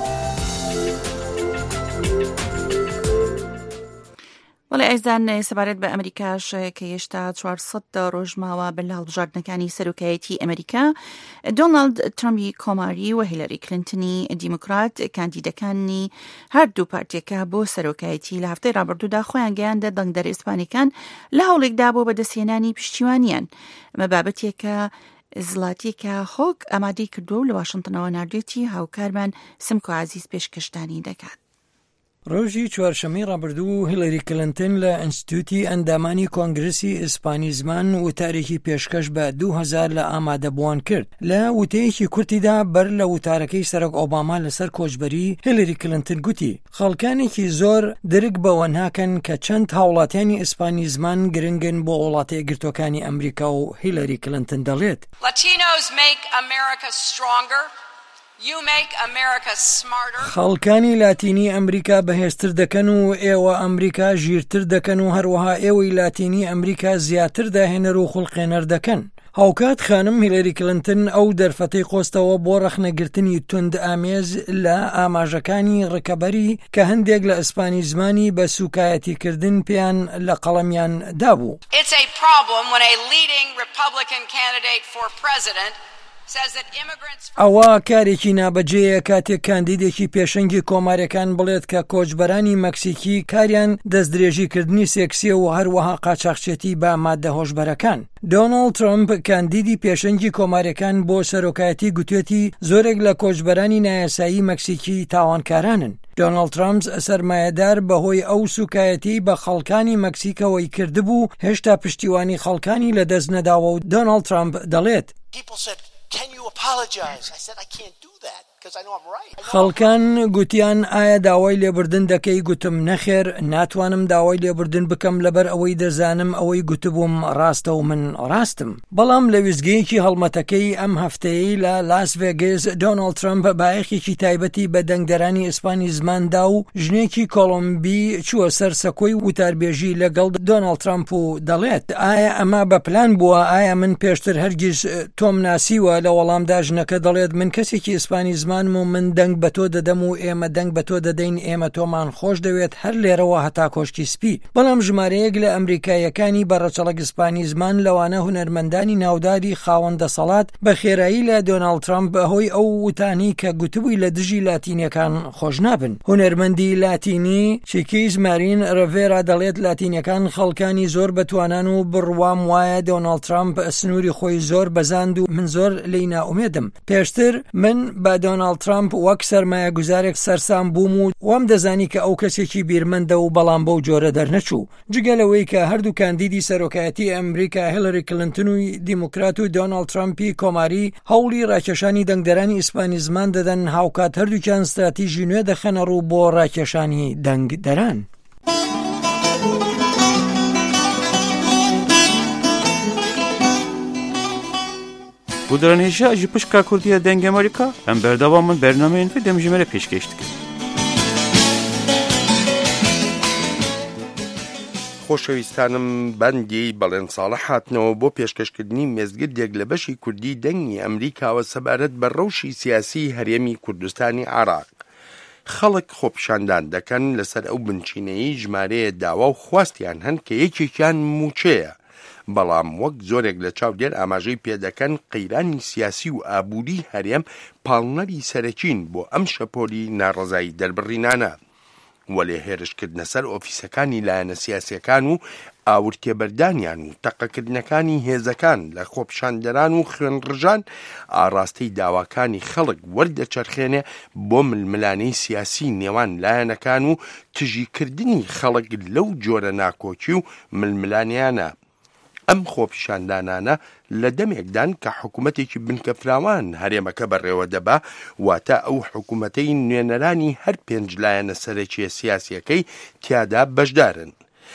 وڵی ئەیزان سەبارەت بە ئەمریکاش کە هێشتا 400 ڕۆژماوە بە هەڵبژاردنەکانی سەرۆکایەتی ئەمریکا دۆنالد ترامپی کۆماری و هیلاری کلینتنی دیموکرات کاندیدەکانی هەردوو پارتیەکە بۆ سەرۆکایەتی لە هەفتەی ڕابردوودا خۆیان گەیاندە دەنگدەر ئیسپانیەکان لە هەوڵێکدا بۆ بەدەستهێنانی پشتیوانیان ئەمە بابەتێکە زڵاتیکە هۆک ئامادەی کردو و لە واشنگتنەوە نردێتی هاوکارمان سمکۆ عزیز پێشکەشتانی دەکات.
ڕۆژی چوارشەمەی ڕابردوو هیلاری کلینتن لە ئینستیتوتی ئەندامانی کۆنگرسی ئیسپانی زمان وتارێکی پێشکەش بە 2000 لە ئامادەبووان کرد. لە وتەیەکی کورتیدا بەر لە وتارەکەی سەرۆک ئۆباما لەسەر کۆچبەری هیلاری کلینتن گوتی خەڵکانێکی زۆر درک بەوە ناکەن کە چەند هاوڵاتیانی ئیسپانی زمان گرنگن بۆ وڵاتە یەکگرتوەکانی ئەمریکا و هیلاری کلینتن دەڵێت خەڵکانی لاتینی ئەمریکا بەهێزتر دەکەن و ئێوە ئەمریکا ژیرتر دەکەن و هەروەها ئێوەی لاتینی ئەمریکا زیاتر داهێنەر و خوڵقێنەر دەکەن. هاوکات خانم هیلاری کلینتن ئەو دەرفەتەی خۆستەوە بۆ ڕەخنەگرتنی توند ئامێز لە ئاماژەکانی ڕکەبەری کە هەندێک لە ئیسپانی زمانی بە سوکایەتیکردن پێیان لە قەڵەمیان دابوو. ئەوە کارێکی نابەجێیە کاتێک کاندیدێکی پێشەنگی کۆماریەکان بڵێت کە کۆچبەرانی مەکسیکی کاریان دەستدرێژیکردنی سێکسیە و هەروەها قاچاقچێتی بە مادە هۆشبەرەکان. دۆناڵد ترامپ کاندیدی پێشەنگی کۆماریەکان بۆ سەرۆکایەتی گوتوێتی زۆرێک لە کۆچبەرانی نایاسایی مەکسیکی تاوانکارانن. دۆناڵد ترامپ سەرمایەدار بەهۆی ئەو سوکایەتی بە خەڵکانی مەکسیکەوەی کردبوو هێشتا پشتیوانی خەڵکانی لە دەست نەداوە و دۆناڵد ترامپ دەڵێت خەڵکان گوتیان ئایا داوای لێبوردن دەکەی؟ گوتم نەخێر ناتوانم داوای لێبوردن بکەم لەبەر ئەوەی دەزانم ئەوەی گوتبووم ڕاستە و من ڕاستم. بەڵام لە ویزگەیەکی هەڵمەتەکەی ئەم هەفتەیە لە لاس ڤێگاس دۆناڵد ترامپ بایەخێکی تایبەتی بە دەنگدەرانی ئیسپانی زماندا و ژنێکی کۆڵۆمبی چووە سەر سەکۆی وتاربێژی لەگەڵ دۆناڵد ترامپ و دەڵێت ئایا ئەمە بە پلان بووە؟ ئایا من پێشتر هەرگیز تۆم ناسیوە؟ لە وەڵامدا ژنەکە دەڵێت من کەسێکی ئیسپانی زمان و من دەنگ بە تۆ دەدەم و ئێمە دەنگ بە تۆ دەدەین، ئێمە تۆمان خۆش دەوێت هەر لێرەوە هەتا کۆشکی سپی. بەڵام ژمارەیەک لە ئەمریکایەکانی بەڕەچەڵە ئیسپانی زمان لەوانە هونەرمەندانی ناوداری خاوەندە سەڵات بە خێرایی لە دۆناڵد ترامپ بەهۆی ئەو وتانی کە گوتبووی لە دژی لاتینیەکان خۆش نابن. هونەرمەندی لاتینی چیکیز مارین ڕڤێرا دەڵێت لاتینیەکان خەڵکانی زۆر بەتوانان و بڕوام وایە دۆناڵد ترامپ سنووری خۆی زۆر بەزاند و من زۆر لی ناومێدم. پێشتر من بە دۆناڵد دۆناڵد ترامپ وەک سەرمایە گوزارێک سەرسام بووم و وام دەزانی کە ئەو کەسێکی بیرمەندە و بەڵام بەو جۆرە دەرنەچوو جگەلەوەی کە هەردوو کاندیدی سەرۆکایەتی ئەمریکا هیلاری کلنتن و دیموکرات و دۆناڵد ترامپی کۆماری هەوڵی ڕاکێشانی دەنگدەرانی ئیسپانی زمان دەدەن هاوکات هەردووکیان استراتیژی نوێ دەخەنە ڕوو بۆ ڕاکێشانی دەنگدەران.
بودرانێژە ji pişka Kurdiya deng Amerîka em berdewamın bernameyên ve demjimere pêşkêş dikin.
خۆشەویستانم بەندی بەڵێن ساڵە هاتنەوە بۆ پێشکەشکردنی مێزگردێک لە بەشی کوردی دەنگی ئەمریکاوە سەبارەت بە ڕەوشی سیاسی هەرێمی کوردستانی عێراق. خەڵک خۆپیشاندان دەکەن لەسەر ئەو بنچینەی ژمارەیە داوا و خواستیان هەن کە یەکێکیان موچەیە. بەڵام وەک زۆرێک لە چاودێر ئاماژەی پێدەکەن قەیرانی سیاسی و ئابووری هەرێم پاڵنەری سەرەکین بۆ ئەم شەپۆلی ناڕەزایی دەربڕینانە. وەلێ هێرشکردنە سەر ئۆفیسەکانی لایەنە سیاسیەکان و ئاورتێبەردانیان و تەقەکردنەکانی هێزەکان لە خۆپیشاندەران و خوێنڕژان ئاڕاستەی داواکانی خەڵک وەردەچەرخێنێ بۆ ململانەی سیاسی نێوان لایەنەکان و تژیکردنی خەڵک لەو جۆرە ناکۆکی و ململانیانە. ئەم خۆپیشاندانانە لە دەمێکدان کە حکوومەتێکی بنکەفراوان هەرێمەکە بەڕێوە دەبا واتە ئەو حکوومەتەی نوێنەرانی هەر پێنج لایەنە سەرەکیە سیاسیەکەی تیادا بەشدارن.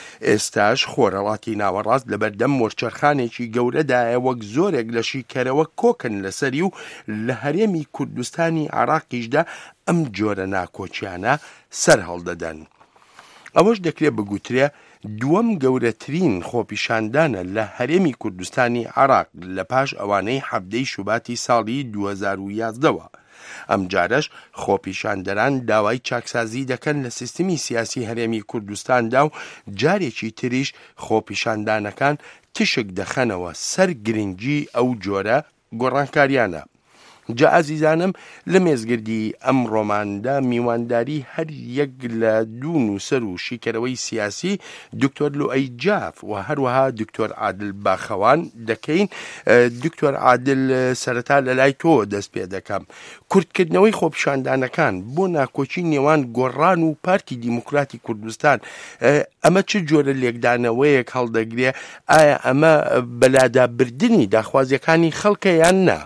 ئێستاش خۆرەڵاتی ناوەڕاست لە بەردەم مۆرچەرخانێکی گەورەدایە وەک زۆرێک لە شیکەرەوە کۆکن لەسەری و لە هەرێمی کوردستانی عێراقیشدا ئەم جۆرە ناکۆچیانە سەر هەڵدەدەن. ئەوەش دەکرێت بگوترێ دووەم گەورەترین خۆپیشاندانە لە هەرێمی کوردستانی عێراق لە پاش ئەوانەی حەبدەی شوباتی ساڵی 2011ەوە. ئەم جارەش خۆپیشاندەران داوای چاکسازی دەکەن لە سیستمی سیاسی هەرێمی کوردستاندا و جارێکی تریش خۆپیشاندانەکان تشک دەخەنەوە سەر گرنگی ئەو جۆرە گۆڕانکاریانە. جا ئازیزانم لە مێزگردی ئەم ڕۆماندا میوانداری هەر یەک لە دوو نووسەر و شیکەرەوەی سیاسی دکتۆر لوئەی جاف و هەروەها دکتۆر عادل باخەوان دەکەین. دکتۆر عادل سەرەتا لە لای تۆ دەست پێ دەکەم. کوردکردنەوەی خۆپیشاندانەکان بۆ ناکۆچی نێوان گۆڕان و پارتی دیموکراتی کوردستان ئەمە چ جۆرە لێکدانەوەیەک هەڵدەگرێ؟ ئایا ئەمە بەلادابردنی داخوازیەکانی خەڵکە یان نا؟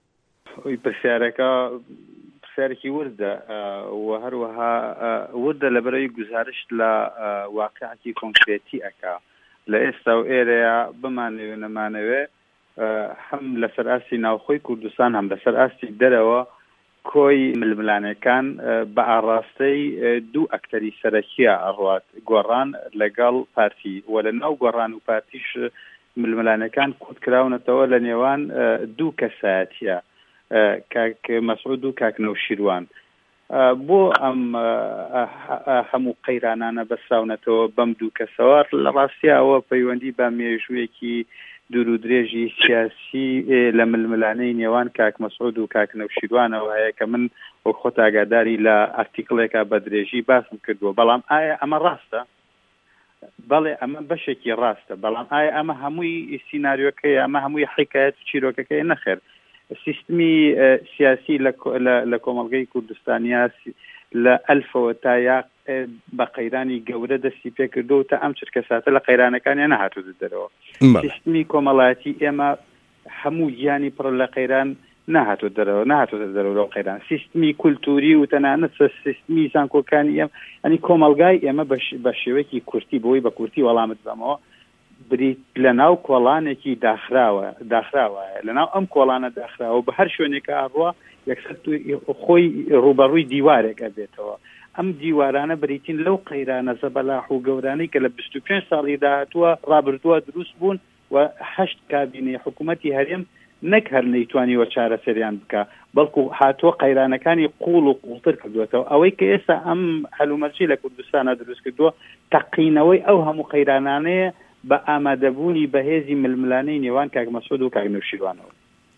پرسیارێکی وردە و هەروەها وردە لەبەرەوەی گزارش لە واقعەتی کۆنکرێتی ئەکا لە ئێستا و ئێرەیە بمانەوێ نەمانەوێ هەم لەسەر ئاستی ناوخۆی کوردستان هەم لەسەر ئاستی دەرەوە کۆی ململانەکان بە ئاڕاستەی دوو ئەکتەری سەرەکیە ئەڕوات گۆڕان لەگەڵ پارتی و لە ناو گۆڕان و پارتیش ململانەکان کۆتکراونەتەوە لە نێوان دوو کەسایەتیە کاک مەسعود و کاک نەوشیروان. بۆ ئەم هەموو قەیرانانە بەسراونەتەوە بەم دوو کەسەوە لە ڕاستیەوە پەیوەندی بە مێژوویەکی دوور و درێژی سیاسی لە ململانەی نێوان کاک مەسعود و کاک نەوشیروانەوە هەیە کە من وەک خۆت ئاگاداری لە ئارتیکڵێکە بە درێژی باسم کردووە. بەڵام ئایا ئەمە ڕاستە؟ بەڵێ ئەمە بەشێکی ڕاستە، بەڵام ئایا ئەمە هەمووی سیناریۆکەیە، ئەمە هەمووی حیکایەت و چیرۆکەکەی نەخێر. سیستمی سیاسی لە کۆمەڵگەی کوردستانیا لە ئەلفەوە تا یا بە قەیرانی گەورە دەستی پێکردو و تا ئەم چرکەساتە لە قەیرانەکانیان نەهاتوو دەرەوە. سیستمی کۆمەڵایەتی ئێمە هەموو گیانی پڕ لە قەیران نەهاتوو دەرەوە قەیران. سیستمی کولتوری و تەنانەت سیستمی زانکۆکانی ئێمە ئەنی کۆمەلگای ئێمە بە شێوەیەکی کورتی بۆی بە کورتی وەڵامت بەمەوە بریت لە ناو کۆڵانێکی داخراوە لە ناو ئەم کۆڵانە داخراوە بە هەر شوێنێکە ئاڕوە یەکسەر خۆی ڕوبەڕووی دیوارێکە بێتەوە. ئەم دیوارانە بریتین لەو قەیرانە زەبەلاح و گەورانەی کە لە 25 ساڵی داهاتووە ڕابردووە دروست بوون و 8 کابینەی حکوومەتی هەرێم نەک هەر نەیتوانیوە چارەسەریان بکە بەڵکو هاتووە قەیرانەکانی قوڵ و قوڵتر کردوێتەوە. ئەوەی کە ئێستا ئەم هەلومەرجی لە کوردستانە دروست کردووە تەقینەوەی ئەو هەموو قەیرانانەیە بە ئامادەبوونی بەهێزی ململانەی نێوان کاک مەسعود و کاک نەوشیروانەوە.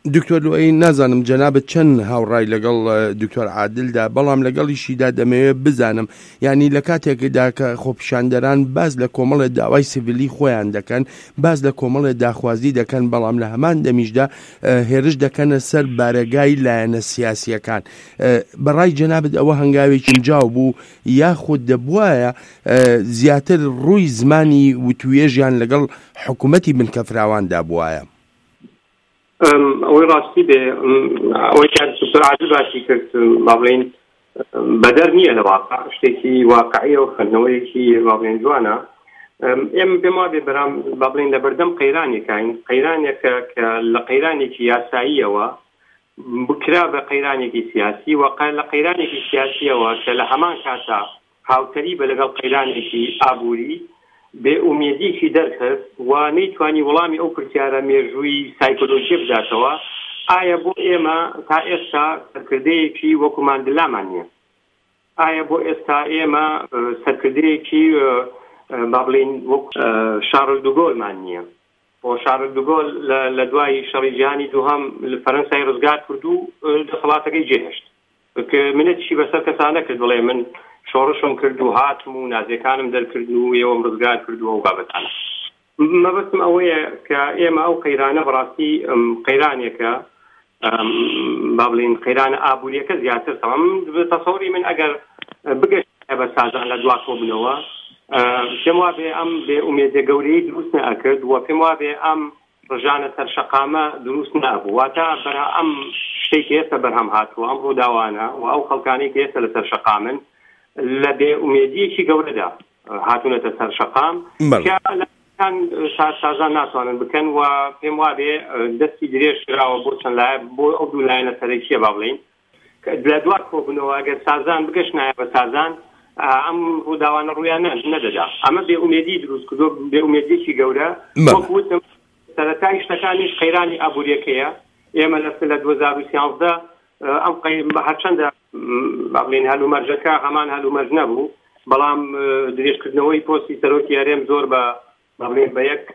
دکتۆر لوئی نازانم جەنابەت چەند هاوڕای لەگەڵ دکتۆر عادلدا بەڵام لەگەڵیشیدا دەمەوێت بزانم یعنی لە کاتێکدا کە خۆپیشاندەران باز لە کۆمەڵە داوای سیڤیلی خۆیان دەکەن باز لە کۆمەڵە داخوازی دەکەن بەڵام لە هەمان دەمیشدا هێرش دەکەنە سەر بارەگای لایەنە سیاسیەکان بەڕای جەنابەت ئەوە هەنگاوێکی جاو بوو یاخود دەبوایە زیاتر ڕووی زمانی وتوێژیان لەگەڵ حکوومەتی بنکەفراواندا بوایە
ئەوەی ڕاستی بێ ئەوەی دکتۆر عادل باسی کرد با بڵێن بەدەر نییە لە واقع شتێکی واقعیە و خوێندنەوەیەکی با بڵێن جوانە ئێمە پێم وابێ بەرام با بڵێن لە بەردەم قەیرانێکین قەیرانێکە کە لە قەیرانێکی یاساییەوە بکرا بە قەیرانێکی سیاسی وەقع لە قەیرانێکی سیاسیەوە کە لە هەمان کاتا هاوتەری بە لەگەڵ قەیرانێکی ئابووری بێئومێدیکی دەرکرد و نەیتوانی وەڵامی ئەو پرسیارە مێژووی سایکۆلۆژی بداتەوە ئایا بۆ ئێمە تا ئێستا سەرکردەیەکی وەکو ماندلامان نییە ئایا بۆ ئێستا ئێمە سەرکردەیەکی با بڵێن وەکو شارل دوگۆلمان نییە بۆ شارل دوگۆل لە دوای شەڕی جیهانی دووهەم لە فەرەنسای ڕزگار کرد و دەسەڵاتەکەی جێهێشت منەتیشی بەسەر کەسان نەکرد بڵێ من شۆڕشم کرد و هاتم و نازیەکانم دەرکرد و ئێوەم ڕزگار کردووە و بابەتانە مەبەستم ئەوەیە کە ئێمە ئەو قەیرانە بەڕاستی قەیرانێکە با بڵێن قەیرانە ئابووریەکە زیاتر تەمام تەسەوری من ئەگەر بگەشتە بە سازان لە دوا کۆبنەوە پێم وابێ ئەم بێئومێدیە گەورەی دروست نەئەکرد و پێم وابێ ئەم ڕژانە سەرشەقامە دروست نەبوو واتە بەرا ئەم شتێکی ئێستا بەرهەم هاتووە ئەم ڕووداوانە و ئەو خەڵکانەی کە ئێستا لە سەرشەقامن لە بێئومێدیەکی گەورەدا هاتوونەتە سەر شەقام کە سازان ناتوانن بکەن و پێم وابێ دەستی درێژ کراوە بۆ چەند لایە بۆ ئەو دوو لایەنە سەرەکیە با بڵێن لە دوات کۆبنەوە ئەگەر سازان بگەشتایە بە سازان ئەم ڕووداوانە ڕوویان نەدەدا ئەمە بێئومێدی دروست کردو بێئومێدیەکی گەورە وەکوتم سەرەتای شتەکانیش قەیرانی ئابووریەکەیە ئێمە لە 2013 ئەم هەرچەندە بڵێن هەلومەرجەکە هەمان هەلومەرج نەبوو بەڵام درێژکردنەوەی پۆستی سەرۆکی هەرێم زۆر بڵێن بە یەک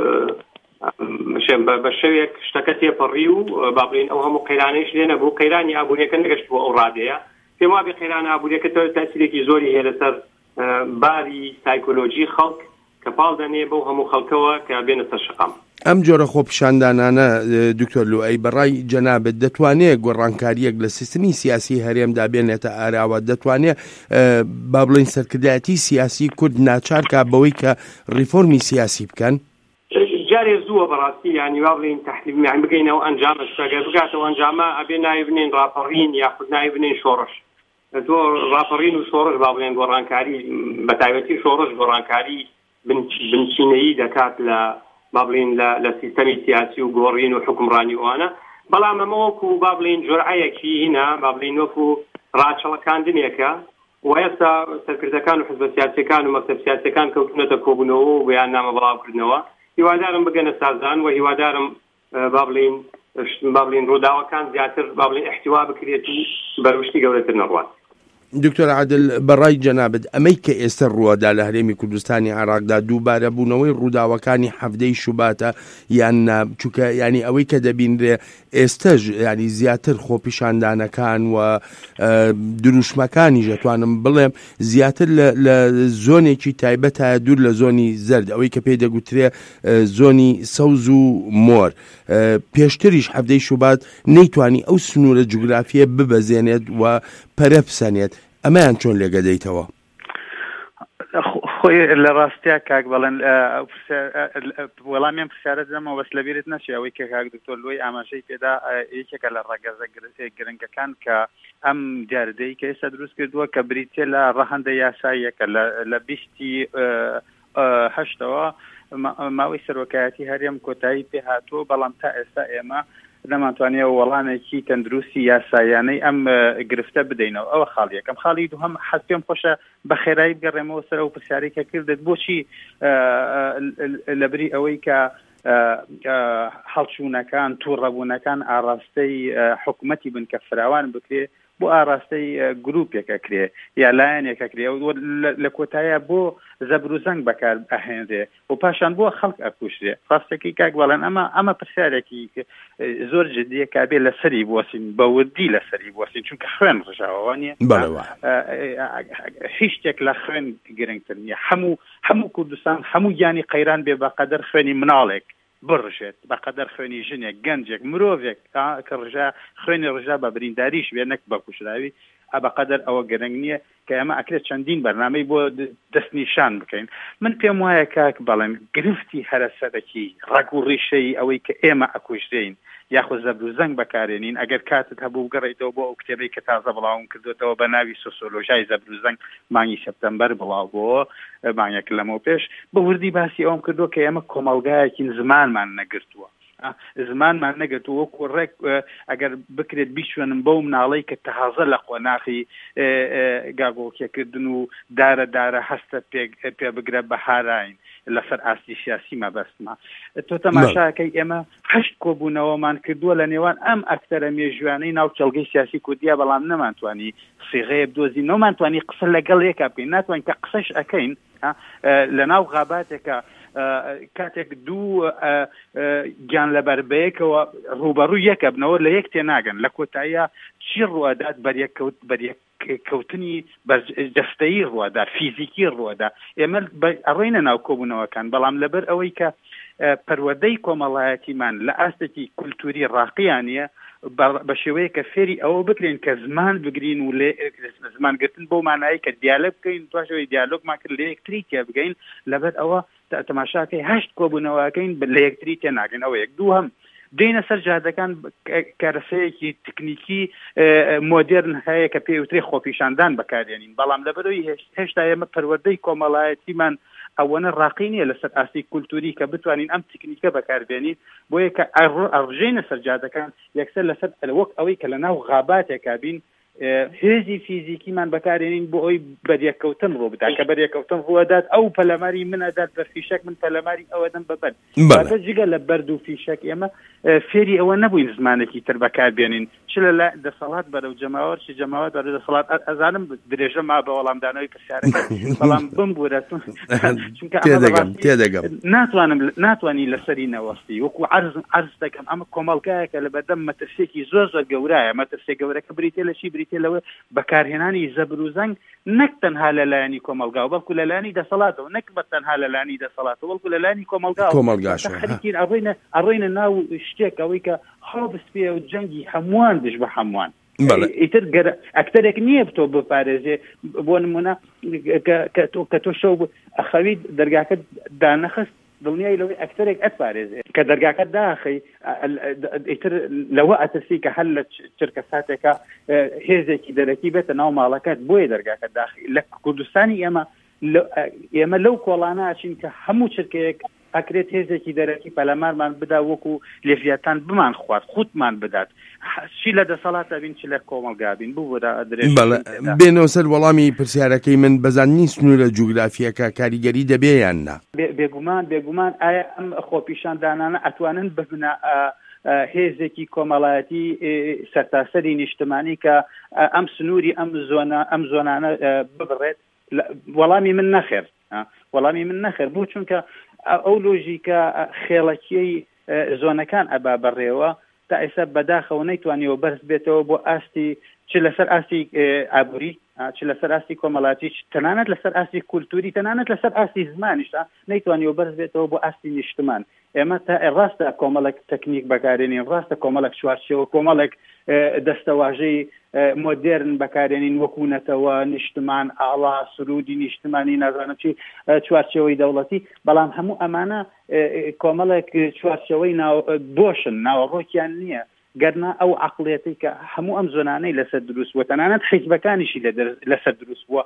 بە شەوێک شتەکە تێپەڕی و بڵێن ئەو هەموو قەیرانەیش لێ نەبوو قەیرانی ئابووریەکە نەگەشت بۆ ئەو ڕادەیە پێم وابێ قەیرانە ئابووریەکە تەسیرێکی زۆری هەیە لەسەر باری سایکۆلۆژی خەڵک کە پاڵ دەنێ بەو هەموو خەڵکەوە کە بێنە سەر شەقام
ئەم جۆرە خۆپیشاندانانە دکتۆر لوئی بەڕای جەنابەت دەتوانێت گۆڕانکاریەک لە سیستمی سیاسی هەرێمدا بێنێتە ئاراوە دەتوانێت با بڵێن سەرکردایەتی سیاسی کورد ناچارکە بەوەی کە ڕیفۆرمی سیاسی بکەن
جارێ زووە بەڕاستی یانی وا بڵێن تەحلیل بگەینەوە ئەنجامە ئەگەر بگاتەوە ئەنجامە ئەبێ ناوی بنێن ڕاپەڕین یاخود ناوی بنێن شۆڕش تۆ ڕاپەڕین و شۆڕش با بڵێن گۆڕانکاری بەتایبەتی شۆڕش گۆڕانکاری بنچینەیی دەکات لە با بڵێن لە سیستەمی سیاسی و گۆڕین و حکومڕانی وانە بەڵام ئەمە وەکو با بڵێن جورعەیەکی هینە با بڵێن وەکو ڕاچەڵەکاندنێکە و ئێستا سەرکردەکان و حزبە سیاسیەکان و مەکتەب سیاسیەکان کەوتونەتە کۆبوونەوە و بەیان نامە بڵاوکردنەوە هیوادارم بگەنە سازان و هیوادارم با بڵێن ڕووداوەکان زیاتر با بڵێن احتیوا بکرێت و بەروشتی گەورەتر نەڕوات
دکتۆر عادل بەڕای جەنابەت ئەمەی کە ئێستا ڕووەدا لە هەرێمی کوردستانی عێراقدا دووبارە بوونەوەی ڕووداوەکانی هەفتەی شوباتە یان چونکە ینی ئەوەی کە دەبینرێ ئێستەش ینی زیاتر خۆپیشاندانەکان و دروشمەکانی دەتوانم بڵێم زیاتر لە زۆنێکی تایبەتە دوور لە زۆنی زەرد ئەوەی کە پێی دەگوترێ زۆنی سەوز و مۆر پێشتریش هەفتەی شوبات نەیتوانی ئەو سنوورە جوگرافیە ببەزێنێت و پەرە بسەنێت ئەمەیان چۆن لێگەدەیتەوە
خۆی لە ڕاستیا کاک بەڵێن وەڵامیان پرسیارەت دەمەوە بەس لەبیرت نەچێ ئەوەی کە کاک دکتۆر لوی ئاماژەی پێدا یەکێکە لە ڕەگەزە گرنگەکان کە ئەم دیاردەی کە ئێستا دروست کردووە کە بریتێ لە ڕەهەندە یاساییەکە لە 28ەوە ماوەی سەرۆکایەتی هەرێم کۆتایی پێ هاتووە بەڵام تا ئێستا ئێمە نەمانتوانێت وەڵامێکی تەندروستی یاسایانەی ئەم گرفتە بدەینەوە ئەوە خاڵیەکەم خاڵی دووهەم حەز پێم خۆشە بە خێرایی بگەڕێمەوە سەر ئەو پرسیارەی کە کردت بۆچی لەبری ئەوەی کە هەڵچوونەکان تووڕەبوونەکان ئاڕاستەی حکوومەتی بنکە فراوان بکرێ بۆ ئاراستەی گروپێکە کرێ یا لایەنێکە کرێ لە کۆتایە بۆ زەبر و زەنگ بەکار ئەهێنرێ و پاشان بۆ خەڵک ئەکوشرێ ڕاستەکەی کاک بەڵێن ئەمە پرسیارێکی زۆر جدیە کابێ لەسەری بوەسین بە وردی لەسەری بوەسین چونکە خوێن ڕژاوە نیە هیچ شتێک لە خوێن گرنگتر نییە هەموو کوردستان هەموو گیانی قەیران بێ بەقەدەر خوێنی مناڵێک بڕژێت بەقەدەر خوێنی ژنێک گەنجێک مرۆڤێک کە ڕژا خوێنی ڕژا بە برینداریش بێ نەک بە کوشراوی بەقەدەر ئەوە گرنگ نییە کە ئەمە ئەکرێت چەندین بەرنامەی بۆ دەستنیشان بکەین من پێم وایە کاک بەڵێن گرفتی هەرەسەرەکی ڕەگ و ڕیشەی ئەوەی کە ئێمە ئەکوژدەین یاخود زەبر و زەنگ بەکارێنین ئەگەر کاتت هەبوو گەڕێیتەوە بۆ ئەو کتێبەی کە تازە بڵاوم کردوێتەوە بە ناوی سۆسیۆلۆژیای زەبر و زەنگ مانگی سەپتەمبەر بڵاو بۆ مانگێک لەمەوە پێش بە وردی باسی ئەوم کردو کە ئێمە کۆمەڵگایەکی زمانمان نەگرتووە زمانمان نەگەتەوە وەکو ڕێک ئەگەر بکرێت بیشوێنم بەو مناڵەی کە تەهازە لە قۆناغی گاگۆڵکێکردن و دارە هەستە پێ بگرە بە هاراین لەسەر ئاستی سیاسی مەبەستمە تۆ تەماشاکەی ئێمە هەشت کۆبوونەوەمان کردووە لە نێوان ئەم ئەکتەرە مێژوانەی ناو چەڵگەی سیاسی کوردیا بەڵام نەمانتوانی سیغەیە بدۆزین نەمانتوانی قسە لەگەڵ یەکە بکەین ناتوانین کە قسەش ئەکەین لە ناو غاباتێکە کاتێک دوو گیان لەبەربەیەکەوە ڕوبەڕوو یەکە بنەوە لە یەک تێناگەن لە کۆتاییە چی ڕوادات بەریەککەوتنی دەستەیی ڕوادار فیزیکی ڕوەدا ئێمە ئەڕۆینە ناو کۆبوونەوەکان بەڵام لەبەر ئەوەی کە پەروەردەی کۆمەڵایەتیمان لە ئاستێکی کولتوری ڕاقییانە بە شێوەیە کە فێری ئەوە بکرێن کە زمان بگرین و زمانگرتن بۆ مانایی کە دیالۆگ بکەین تواشەوەی دیالۆگمان کرد لە یەکتری تێ بگەین لەبەر ئەوە تەماشاکەی هەشت کۆبوونەوەکەین لە یەکتری تێناگەن ئەوە یەک دوو هەم دێنە سەر جادەکان کارەسەیەکی تکنیکی مۆدرن هەیە کە پێوترێ خۆپیشاندان بەکارێنین بەڵام لەبەرەوەی هێشتا ئێمە پەروەردەی کۆمەڵایەتیمان ئەوەنە ڕاقی نیە لەسەر ئاستی کولتوری کە بتوانین ئەم تکنیکە بەکاربێنین بۆیە کە ئەڕژێنە سەر جادەکان یەکسەر لەسەر وەک ئەوەی کە لە ناو غاباتێکا بین هێزی فیزیکیمان بەکارێنین بۆ ئەوی بەریەکەوتن ڕۆ بدا کە بەریەکەوتن ڕوەدات ئەو پەلەماری منەدات بە فیشک من پەلەماری ئەوەدەم بەبەر بەڵێ جگە لە بەرد و فیشک ئێمە فێری ئەوە نەبووین زمانێکی تر بەکاربێنین چ لە دەسەڵات بەرەو جەماوەر چی جەماوەت بەرەو دەسەڵات ئەزانم درێژە ما بە وەڵامدانەوەی پرسیارەکە بەڵام بمبورە ناتوانانی لەسەری نەوەستی وەکو عەرز دەکەم ئەمە کۆمەڵگایەکە لە بەردەم مەترسێکی زۆر گەورایە مەترسێ گەورەکە بریتێ لە چی بریتێ لەوە بەکارهێنانی زەبر و زەنگ نەک تەنها لەلایەنی کۆمەلگا و بەڵکو لەلایەنی دەسەڵاتەوە نەک بە تەنها لەلایەنی دەسەڵاتەوە بەڵکو لەلایەنی کۆمەلگاخەریکین ئەڕۆینە ناو شتێک ئەوەی کە هەڵبست پێ و جەنگی هەمووان دژ بە هەمووان ئیتر ئەکتەرێک نییە بتۆ بپارێزێ بۆ نمونە کە تۆ شەو ئەخەوی دەرگاکە دانەخست دڵنیای لەوەی ئەکتەرێک ئەتپارێزێ کە دەرگاکە داخی ئیتر لەوە ئەترسی کە هەر لە چرکە ساتێکە هێزێکی دەرەکی بێتە ناو ماڵەکەت بۆیە دەرگاکە داخی لە کوردستانی ئێمە لەو کۆڵاناچین کە هەموو چرکەیەک ئەکرێت هێزێکی دەرەکی پەلەمارمان بدا وەکو لێڤیاتان بمان خوارد خوتمان بدات چی لە دەسەڵاتە بین چی لە کۆمەلگا بین بووە
بێنەوە سەر وەڵامی پرسیارەکەی من بەزاننی سنوورە جوگرافیەکە کاریگەری دەبێ یان نا
بێگومان ئایا ئەم خۆپیشاندانانە ئەتوانن ببنە هێزێکی کۆمەڵایەتی سەرتاسەری نیشتمانی کە ئەم سنووری ئەم زۆنانە ببڕێت وەڵامی من نەخێر وەڵامی من نەخێر بوو چونکە ئەو لۆژیکە خێڵەکیەی زۆنەکان ئەبا بەڕێوە تا ئێستا بەداخەوە نەیتوانیەوە بەرز بێتەوە بۆ ئاستی چ لەسەر ئاستی ئابووری چ لەسەر ئاستی کۆمەڵاتی تەنانەت لەسەر ئاستی کولتوری تەنانەت لەسەر ئاستی زمانیشتا نەیتوانیەوە بەرز بێتەوە بۆ ئاستی نیشتمان ئێمە تا ڕاستە کۆمەڵێک تەکنیک بەکارێنین ڕاستە کۆمەڵێک چوارچێوە کۆمەڵێک دەستەواژەی مۆدرن بەکارێنین وەکوونەتەوە نیشتمان ئاڵا سرودی نیشتمانی نازانم چی چوارچێوەی دەوڵەتی بەڵام هەموو ئەمانە کۆمەڵێک چوارچێوەی بۆشن ناوەڕۆکیان نییە گەرنا ئەو عقلێتی کە هەموو ئەم زۆنانەی لەسەر دروست بووە تەنانەت حیزبەکانیشی لەسەر دروست بووە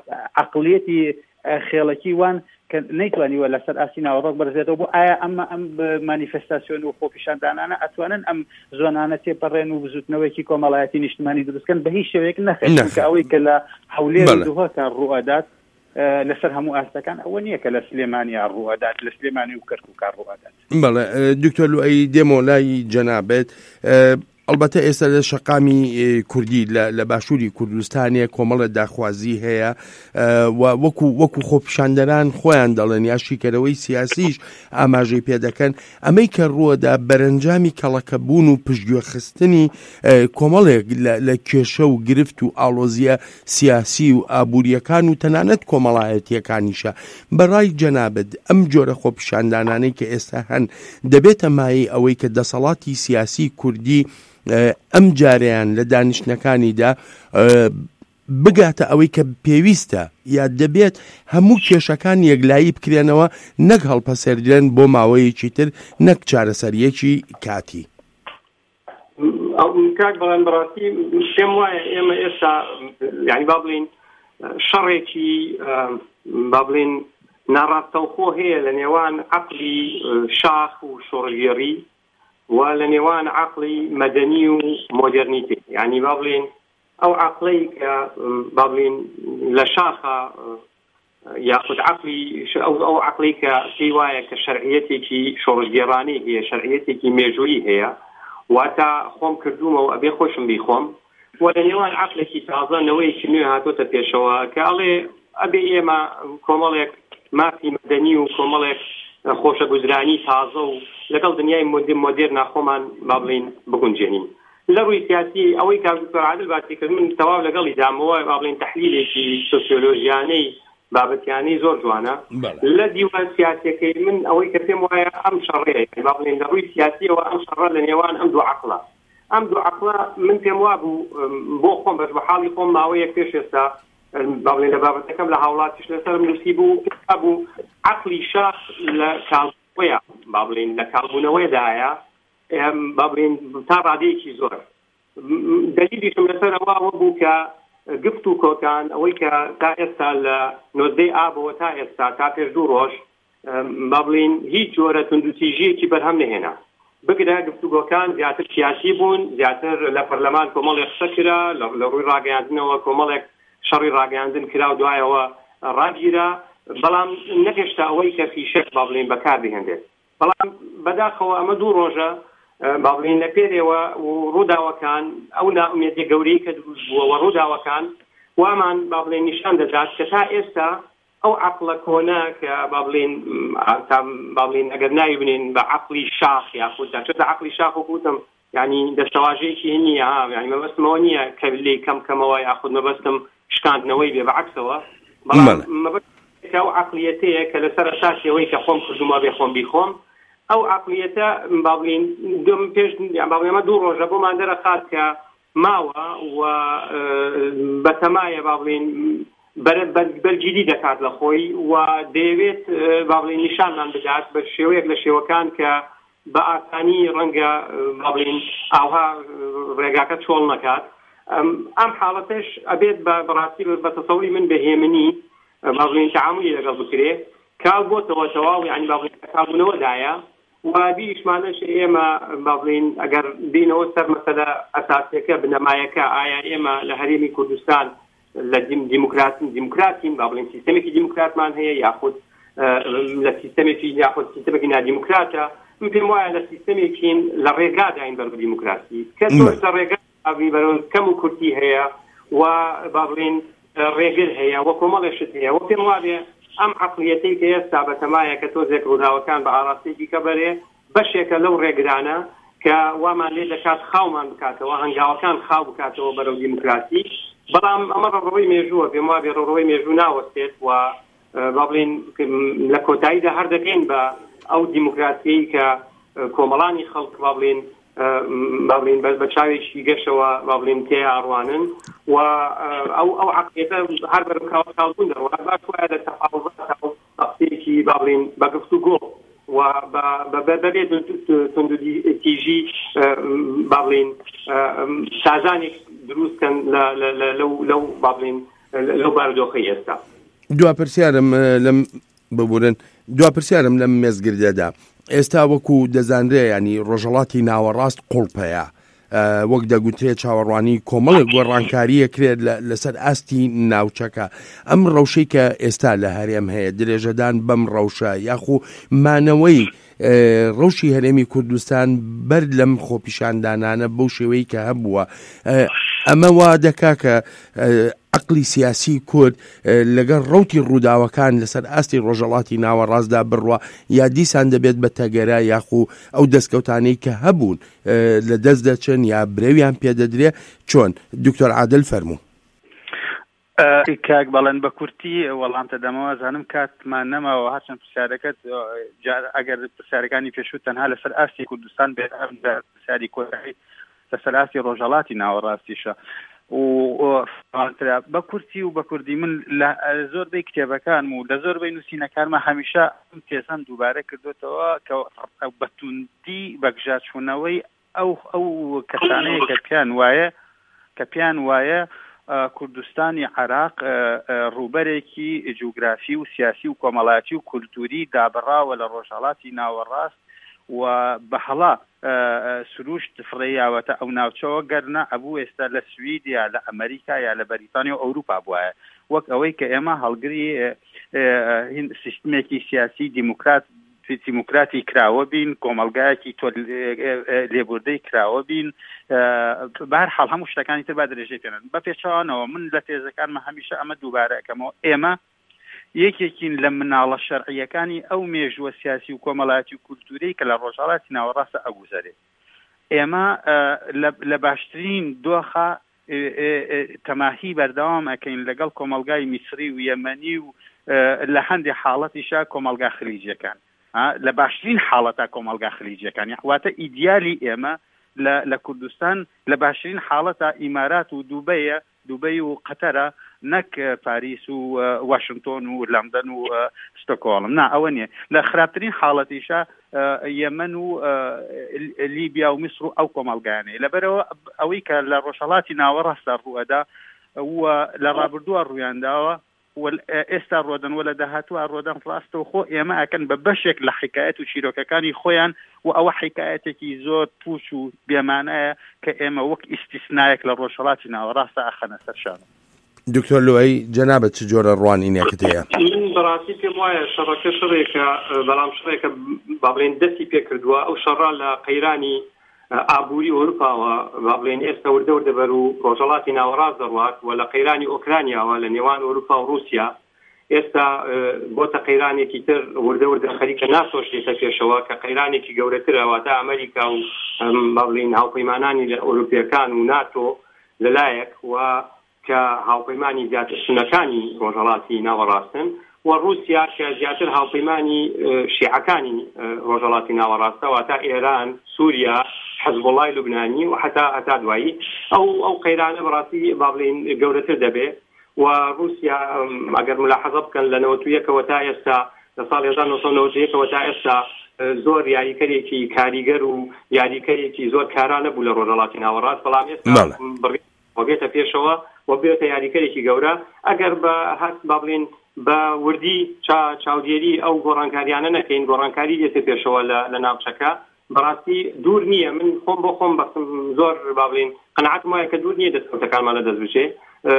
عقلێتی خێڵەکی وان کە نەیتوانیوە لەسەر ئاسی ناوەڕۆک بەرزێتەوە بۆ ئایا ئەمە ئەم مانیفستاسیۆن و خۆپیشاندانانە ئەتوانن ئەم زۆنانە تێپەڕێن و بزوتنەوەیکی کۆمەڵایەتی نیشتمانی دروستکەن بە هیچ شێوەیەک نەخێن کە ئەوەی کە لە هەولێر دووهەکە ڕوئەدات لەسەر هەموو ئاستەکان ئەوە نییە کە لە سلێمانی ڕوئەدات لە سلێمانی و کەرکووکار ڕوئەدات
بەڵێ دکتۆر لوئی دێمە لای جەنابێت ئەلبەتە ئێستا لە شەقامی کوردی لە باشووری کوردستانێ کۆمەڵە داخوازی هەیە وەکو خۆپیشاندەران خۆیان دەڵێن یا شیکەرەوەی سیاسیش ئاماژەی پێ دەکەن ئەمەی کە ڕووەدا بەرەنجامی کەڵەکەبوون و پشتگوێخستنی کۆمەڵێک لە کێشە و گرفت و ئاڵۆزیە سیاسی و ئابوووریەکان و تەنانەت کۆمەڵایەتیەکانیشە بەڕای جەنابەت ئەم جۆرە خۆپیشاندانانەی کە ئێستا هەن دەبێتە مای ئەوەی کە دەسەڵاتی سیاسی کوردی ئەم جارەیان لە دانیشتەکانیدا بگاتە ئەوەی کە پێویستە یا دەبێت هەموو کێشەکان یەکلایی بکرێنەوە نەک هەڵپەسەردرێن بۆ ماوەیەکی تر نەک چارەسەریەکی کاتی.
کاک بەڵێن بەڕاستی پێم وایە ئێمە ئێستا یعنی با بڵین شەڕێکی با بڵین ناڕاستەوخۆ هەیە لە نێوان عەقلی شاخ و شۆڕژێڕی و لە نێوان عەقلی مەدەنی و مۆدێرنیتی یعنی با بڵین ئەو عەقلەی کە با بڵین لە شاخە یاخود عەقلی ئەو عەقلەی کە پێی وایە کە شەرعیەتێکی شۆڕژگێڕانی هەیە شەرعیەتێکی مێژوویی هەیە واتە خۆم کردومەوە ئەبێ خۆشم بیخۆم و لە نێوان عەقلێکی تازەنەوەیکی نوێ هاتۆتە پێشەوە کە ئەڵێ ئەبێ ئێمە کۆمەڵێک مافی مەدەنی و کۆمەڵێک خۆشە گوزرانی تازە و لەگەڵ دنیای مۆدێر ناخۆمان با بڵین بگونجێنین لە ڕووی سیاسی ئەوەی کاکتۆر عادل باسی کرد من تەواو لەگەڵی دامەوە با بڵین تەحلیلێکی سۆسیۆلۆژیانەی بابەتیانەی زۆر جوانە لە دیوان سیاسیەکەی من ئەوەی کە پێم وایە ئەم شەڕەیە با بڵین لە ڕووی سیاسیەوە ئەم شەڕە لە نێوان ئەم دوو عەقڵە ئەم دوو عەقڵە من پێم وابوو بۆ خۆم بەش بە حاڵی خۆم ماوەیەک پێش ئێستا با بڵین لە بابەتەکەم لە هاوڵاتیش لەسەرم نووسی بوو بوو عەقلی شاخ لە کاڵبوونەوەیە با بڵین لە کاڵبوونەوەیدایە با بڵین تا ڕادەیەکی زۆر دەلیلیشم لەسەرەوە بوو کە گفت و کۆکان ئەوەی کە تا ئێستا لە نۆزدەی ئابەوە تا ئێستا تا پێش 2 ڕۆژ با بڵین هیچ جۆرە توندوتیژیەکی بەرهەم نهێنا بگرە گفتوگۆکان زیاتر سیاسی بوون زیاتر لە پەرلەمان کۆمەڵێک قسە کرا لە ڕووی ڕاگەیاندنەوە کۆمەڵێک شەڕی ڕاگەیاندن کرا و دوایەوە ڕاگیرا بەڵام نەگەشتا ئەوەی کە فیشەک با بڵین بەکار بهێنرێت بەڵام بەداخەوە ئەمە 2 ڕۆژە با بڵین لە پێرەوە و ڕووداوەکان ئەو نائومێدی گەورەی کە دروست بووە و ڕووداوەکان وامان با بڵین نیشان دەدات کە تا ئێستا ئەو عەقڵە کۆنا کە با بڵین ئەگەر ناوی بنین بە عەقلی شاخ یاخود چۆن عەقلی شاخ و گوتم یعنی دەستەواژەیەکی نییە یعنی مەبەستمەوە نییە کە لێ کەمکەمەوە یاخود مەبەستم شکاندنەوەی بێ بەعەکسەوە بەڵام مەبەست ئەو عەقلیەتەیە کە لەسەر ئەساسیەوەی کە خۆم کردومە بێ خۆم بیخۆم ئەو عەقلیەتە با بڵین دوم پێش با بڵین ئەمە 2 ڕۆژە بۆمان دەرەخات کە ماوە و بەتەمایە با بڵین بەرگیری دەکات لە خۆی و دەیەوێت با بڵین نیشانمان بدات بە شێوەیەک لە شێوەکان کە بە ئاسانی ڕەنگە با بڵین ئاوها ڕێگاکە چۆڵ نەکات ئەم حاڵەتەش ئەبێت بەڕاستی بە تەسەوری من بەهێمنی با بڵین تەعاملی لەگەڵ بکرێ کاڵ بۆتەوە تەواو یعنی با بڵین کابوونەوەدایە و بیشمانەش ئێمە با بڵین ئەگەر بینەوە سەر مەسەلە ئەساسیەکە بنەمایەکە ئایا ئێمە لە هەرێمی کوردستان لە دیموکراتین با بڵین سیستەمێکی دیموکراتمان هەیە یاخود لە سیستەمێکی یاخود سیستەمێکی نادیموکراتە من پێم وایە لە سیستەمێکین لە ڕێگاداین بەرەو دیموکراسی کە تۆش لە ڕێگای بەرەو کەم و کورتی هەیە و با بڵین ڕێگر هەیە و کۆمەڵێشت هەیە و پێم وابێ ئەم عەقلیەتەی کە ئێستا بەتەمایە کە تۆزێک ڕووداوەکان بە ئاراستەیەکی کە بەرێ بەشێکە لەو ڕێگرانە کە وامان لێ دەکات خاومان بکاتەوە هەنگاوەکان خاو بکاتەوە بەرەو دیموکراسی بەڵام ئەمە ڕۆڕەوەی مێژووە پێم وابێ ڕۆڕەوەی مێژوو ناوەستێت و با بڵین لە کۆتاییدا هەر دەکەین بە ئەو دیموکراسیەی کە کۆمەڵانی خەڵک با بڵین بە چاوێکی گەشەوە با بڵین تێ ئاڕوانن و ئەو عەقلیەتە هەر بەرەو کاڵبوون دەڕوا باش وایە لە تەفاوزات و تەقسیرێکی با بڵین بە گفتوگۆ و بەبێ توندوتیژی با بڵین سازانێک دروستکەن لەو با بڵین لەو بارودۆخەی ئێستا
دواپرسیارم لەم مێزگردەدا ئێستا وەکو دەزانرێ ینی ڕۆژهەڵاتی ناوەڕاست قوڵپەیە وەک دەگوترێت چاوەڕوانی کۆمەڵێک گۆڕانکاریە کرێت لەسەر ئاستی ناوچەکە. ئەم ڕەوشەی کە ئێستا لە هەرێم هەیە درێژەدان بەم ڕەوشە یاخو مانەوەی ڕەوشی هەرێمی کوردستان بەر لەم خۆپیشاندانانە بەو شێوەی کە هەبووە ئەمە وا دەکا کە عقلی سیاسی کورد لەگەڵ ڕوتی ڕووداوەکان لەسەر ئاستی ڕۆژەڵاتی ناوەڕاستدا بڕوە یا دیسان دەبێت بە تەگەرە یاخو ئەو دەستکەوتانەی کە هەبوون لە دەست دەچن یا برێویان پێدەدرێ چۆن دکتۆر عادل فەرموو.
کاک بەڵێن بە کورتی وەڵامتە دەمەوە زانم کاتمان نەماوە هەرچەند پرسیارەکەت ئەگەر پرسیارەکانی پێشوو تەنها لەسەر ئاستی کوردستان بێت پرسیاری کۆتایی لەسەر ئاستی ڕۆژەڵاتی ناوەڕاستیشە و بە کورتی و بە کوردی من لە زۆربەی کتێبەکانم و لە زۆربەی نووسینەکانمە هەمیشە تێزەم دووبارە کردوێتەوە کە بەتوندی بەگژاچوونەوەی ئەو کەسانەیە کە پیان وایە کوردستانی عراق ڕوبەرێکی جوگرافی و سیاسی و کۆمەڵایەتی و کولتوری دابڕاوە لە ڕۆژهەڵاتی ناوەڕاست و بەهەڵا سروشت فڕێیاوەتە ئەو ناوچەوە گەرنە ئەبوو ئێستا لە سویدیا لە ئەمریکا یا لە بەریتانیا و ئەوروپا بووایە وەک ئەوەی کە ئێمە هەڵگری سیستمێکی سیاسی دیموکراتی کراوە بین کۆمەلگایەکی تۆ لێبوردەی کراوە بین بەهەرحاڵ هەموو شتەکانی تر با درێژەی پێنن بە پێچەوانەوە من لە تێزەکانمە هەمیشە ئەمە دووبارە ئەەکەمەوە ئێمە یەکێکین لە مناڵە شەرعیەکانی ئەو مێژووە سیاسی و کۆمەڵایەتی و کولتوری کە لە ڕۆژهەڵاتی ناوەڕاستە ئەگوزارێت ئێمە لە باشترین دۆخە تەماهی بەردەوام ئەکەین لەگەڵ کۆمەلگای میسری و یەمەنی و لە هەندێک حاڵەتیشا کۆمەلگا خلیجیەکان لە باشترین حاڵەتە کۆمەلگا خلیجیەکان واتە ئیدیالی ئێمە لە کوردستان لە باشترین حاڵەتە ئیمارات و دوبەی و قەتەرە نەک پاریس و واشنگتۆن و لەندەن و ستۆکۆڵم نا ئەوە نییە لە خراپترین حاڵەتیشە یەمەن و لیبیا و میسر و ئەو کۆمەلگایانەیە لەبەرەوە ئەوەی کە لە ڕۆژهەڵاتی ناوەڕاستە ڕوئەدا لە ڕابردووە ڕوویانداوە ئێستا ڕۆدن وە لە داهاتوە ڕۆدەن ڕاستەوە خۆ ئێمە ئەکەن بە بەشێک لە حکایەت و شیرۆکەکانی خۆیان و ئەوە حکایەتێکی زۆر پوچ و بێمانایە کە ئێمە وەک ئیستیسنایەک لە ڕۆژهەڵاتی ناوەڕاستە ئەخەنە سەرشانە.
دکتۆر لۆی جەنابەت چ جۆرە ڕوانینێکت هەیە؟
من بەڕاستی پێم وایە شەڕەکە شەڕێکە بەڵام شەڕێکە با بڵێن دەستی پێ کردووە ئەو شەڕە لە قەیرانی ئابووری ئەوروپاوە با بڵێن ئێستا وردە بەر و ڕۆژهەڵاتی ناوەڕاست دەڕوات و لە قەیرانی ئۆکرانیاوە لە نێوان ئەوروپا و رووسیا ئێستا بۆتە قەیرانێکی تر وردە خەریکە ناسۆشتێتە پێشەوە کە قەیرانێکی گەورەترە واتە ئەمریکا و با بڵێن هاوپەیمانانی لە ئەوروپیەکان و ناتۆ لەلایەک و کە هاوپەیمانی زیاترسونەکانی ڕۆژهەڵاتی ناوەڕاستن و رووسیا کە زیاتر هاوپەیمانی شیعەکانی ڕۆژهەڵاتی ناوەڕاستە واتە ئێران سووریا حەزبوڵای لوبنانی و هەتا دوایی ئەو قەیرانە بەڕاستی با بڵێن گەورەتر دەبێ و رووسیا ئەگەر ملاحەزە بکەن لە 91ەوە تا ئێستا لە ساڵی 1991ەوە تا ئێستا زۆر یاریکەرێکی کاریگەر و یاریکەرێکی زۆر کارانە بوو لە ڕۆژهەڵاتی ناوەڕاست بەڵام ئێستا بێتە پێشەوە و بێتە یاریکەرێکی گەورە ئەگەر بە هەست با بڵێن بە وردی چاودێری ئەو گۆڕانکاریانە نەکەین گۆڕانکاری دێتە پێشەوە لە ناوچەکە بەڕاستی دوور نییە من خۆم بۆ خۆم بەسم زۆر با بڵێن قەنەعەتم وایە کە دوور نییە دەستکەوتەکانمان لە دەست بچێ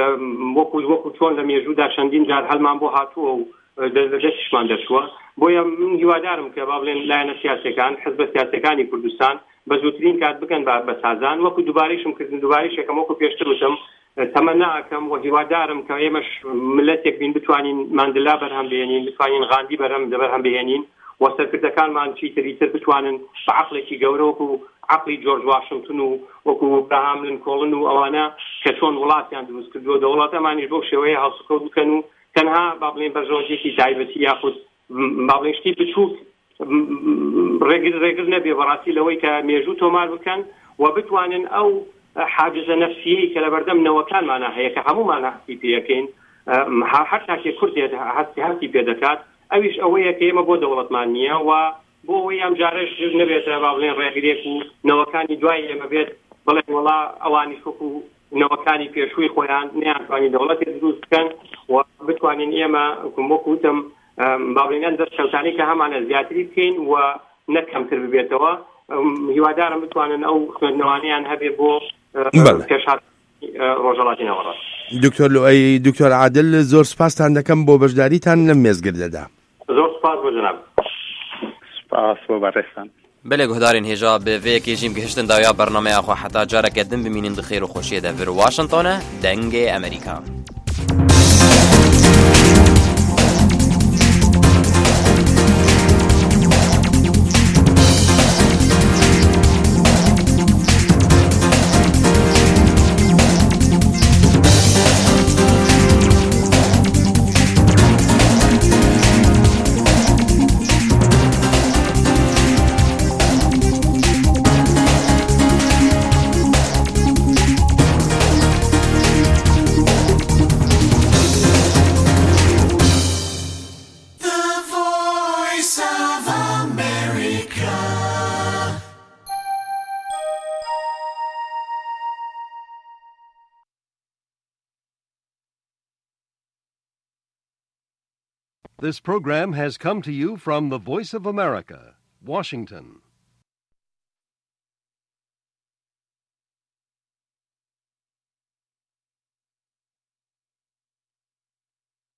وەکو چۆن لە مێژوودا چەندین جار هەلمان بۆ هاتووە و دەستیشمان دەچووە بۆیە من هیوادارم کە با بڵێن لایەنە سیاسەکان حزبە سیاسەکانی کوردستان بە زووترین کات بکەن بە سازان وەکو دووبارەیشم کردن دووبارەیشێکم وەکو پێشتر وتم تەمەنا ئەکەم و هیوادارم کە ئێمەش ملەتێک بین بتوانین ماندلا بەرهەم بهێنین بتوانین غاندی بەرهەم بهێنین و سەرکردەکانمان چیتر بتوانن بە عەقڵێکی گەورە وەکو عەقڵی جۆرج واشنگتن و وەکو ئەبراهام لینکۆڵن و ئەوانە کە چۆن وڵاتیان دروست کردووە دەوڵەتەمانیش بۆ شێوەیە هەڵسوکەوت بکەن و تەنها با بڵێن بەرژۆژێکی تایبەتی یاخود با بڵێن شتی بچووک ڕێگر نەبێ بەڕاستی لەوەی کە مێژوو تۆمار بکەن و بتوانن ئەو حاجزە نەفسیەی کە لە بەردەم نەوەکانمانە هەیە کە هەموومان هەستی پێەکەین هەر تاکێ کوردێت هەستی پێ دەکات ئەویش ئەوەیە کە ئێمە بۆ دەوڵەتمان نییە و بۆ ئەوەی ئەم جارەش نەبێتە با بڵێن ڕێگرێک و نەوەکانی دوای ئێمە بێت بڵێن وەڵا ئەوانی شوک و نەوەکانی پێشووی خۆیان نیانتوانی دەوڵەتی دروست بکەن و بتوانین ئێمە وەکوتم با بڵێن دەستکەوتانی کە هەمانە زیاتری بکەین و نەکەمتر ببێتەوە هیوادارم بتوانن ئەو خوێندنەوانیان هەبێ بۆ پێشات ڕۆژهەڵاتی ناوەڕاست.
دکتۆر لۆی دکتۆر عادل زۆر سپاسان دەکەم بۆ بەشداریتان لەم مێزگردەدا.
زۆر سپاس بۆ جەناب.
سپاس بۆ بەڕێستان.
بله گهدارین هجا به وی کیجیم گهشتن دایا برنامه آخو حتی جاره کدن بمینین دخیر و خوشی در واشنطن دنگ امریکا.
This program has come to you from the Voice of America, Washington.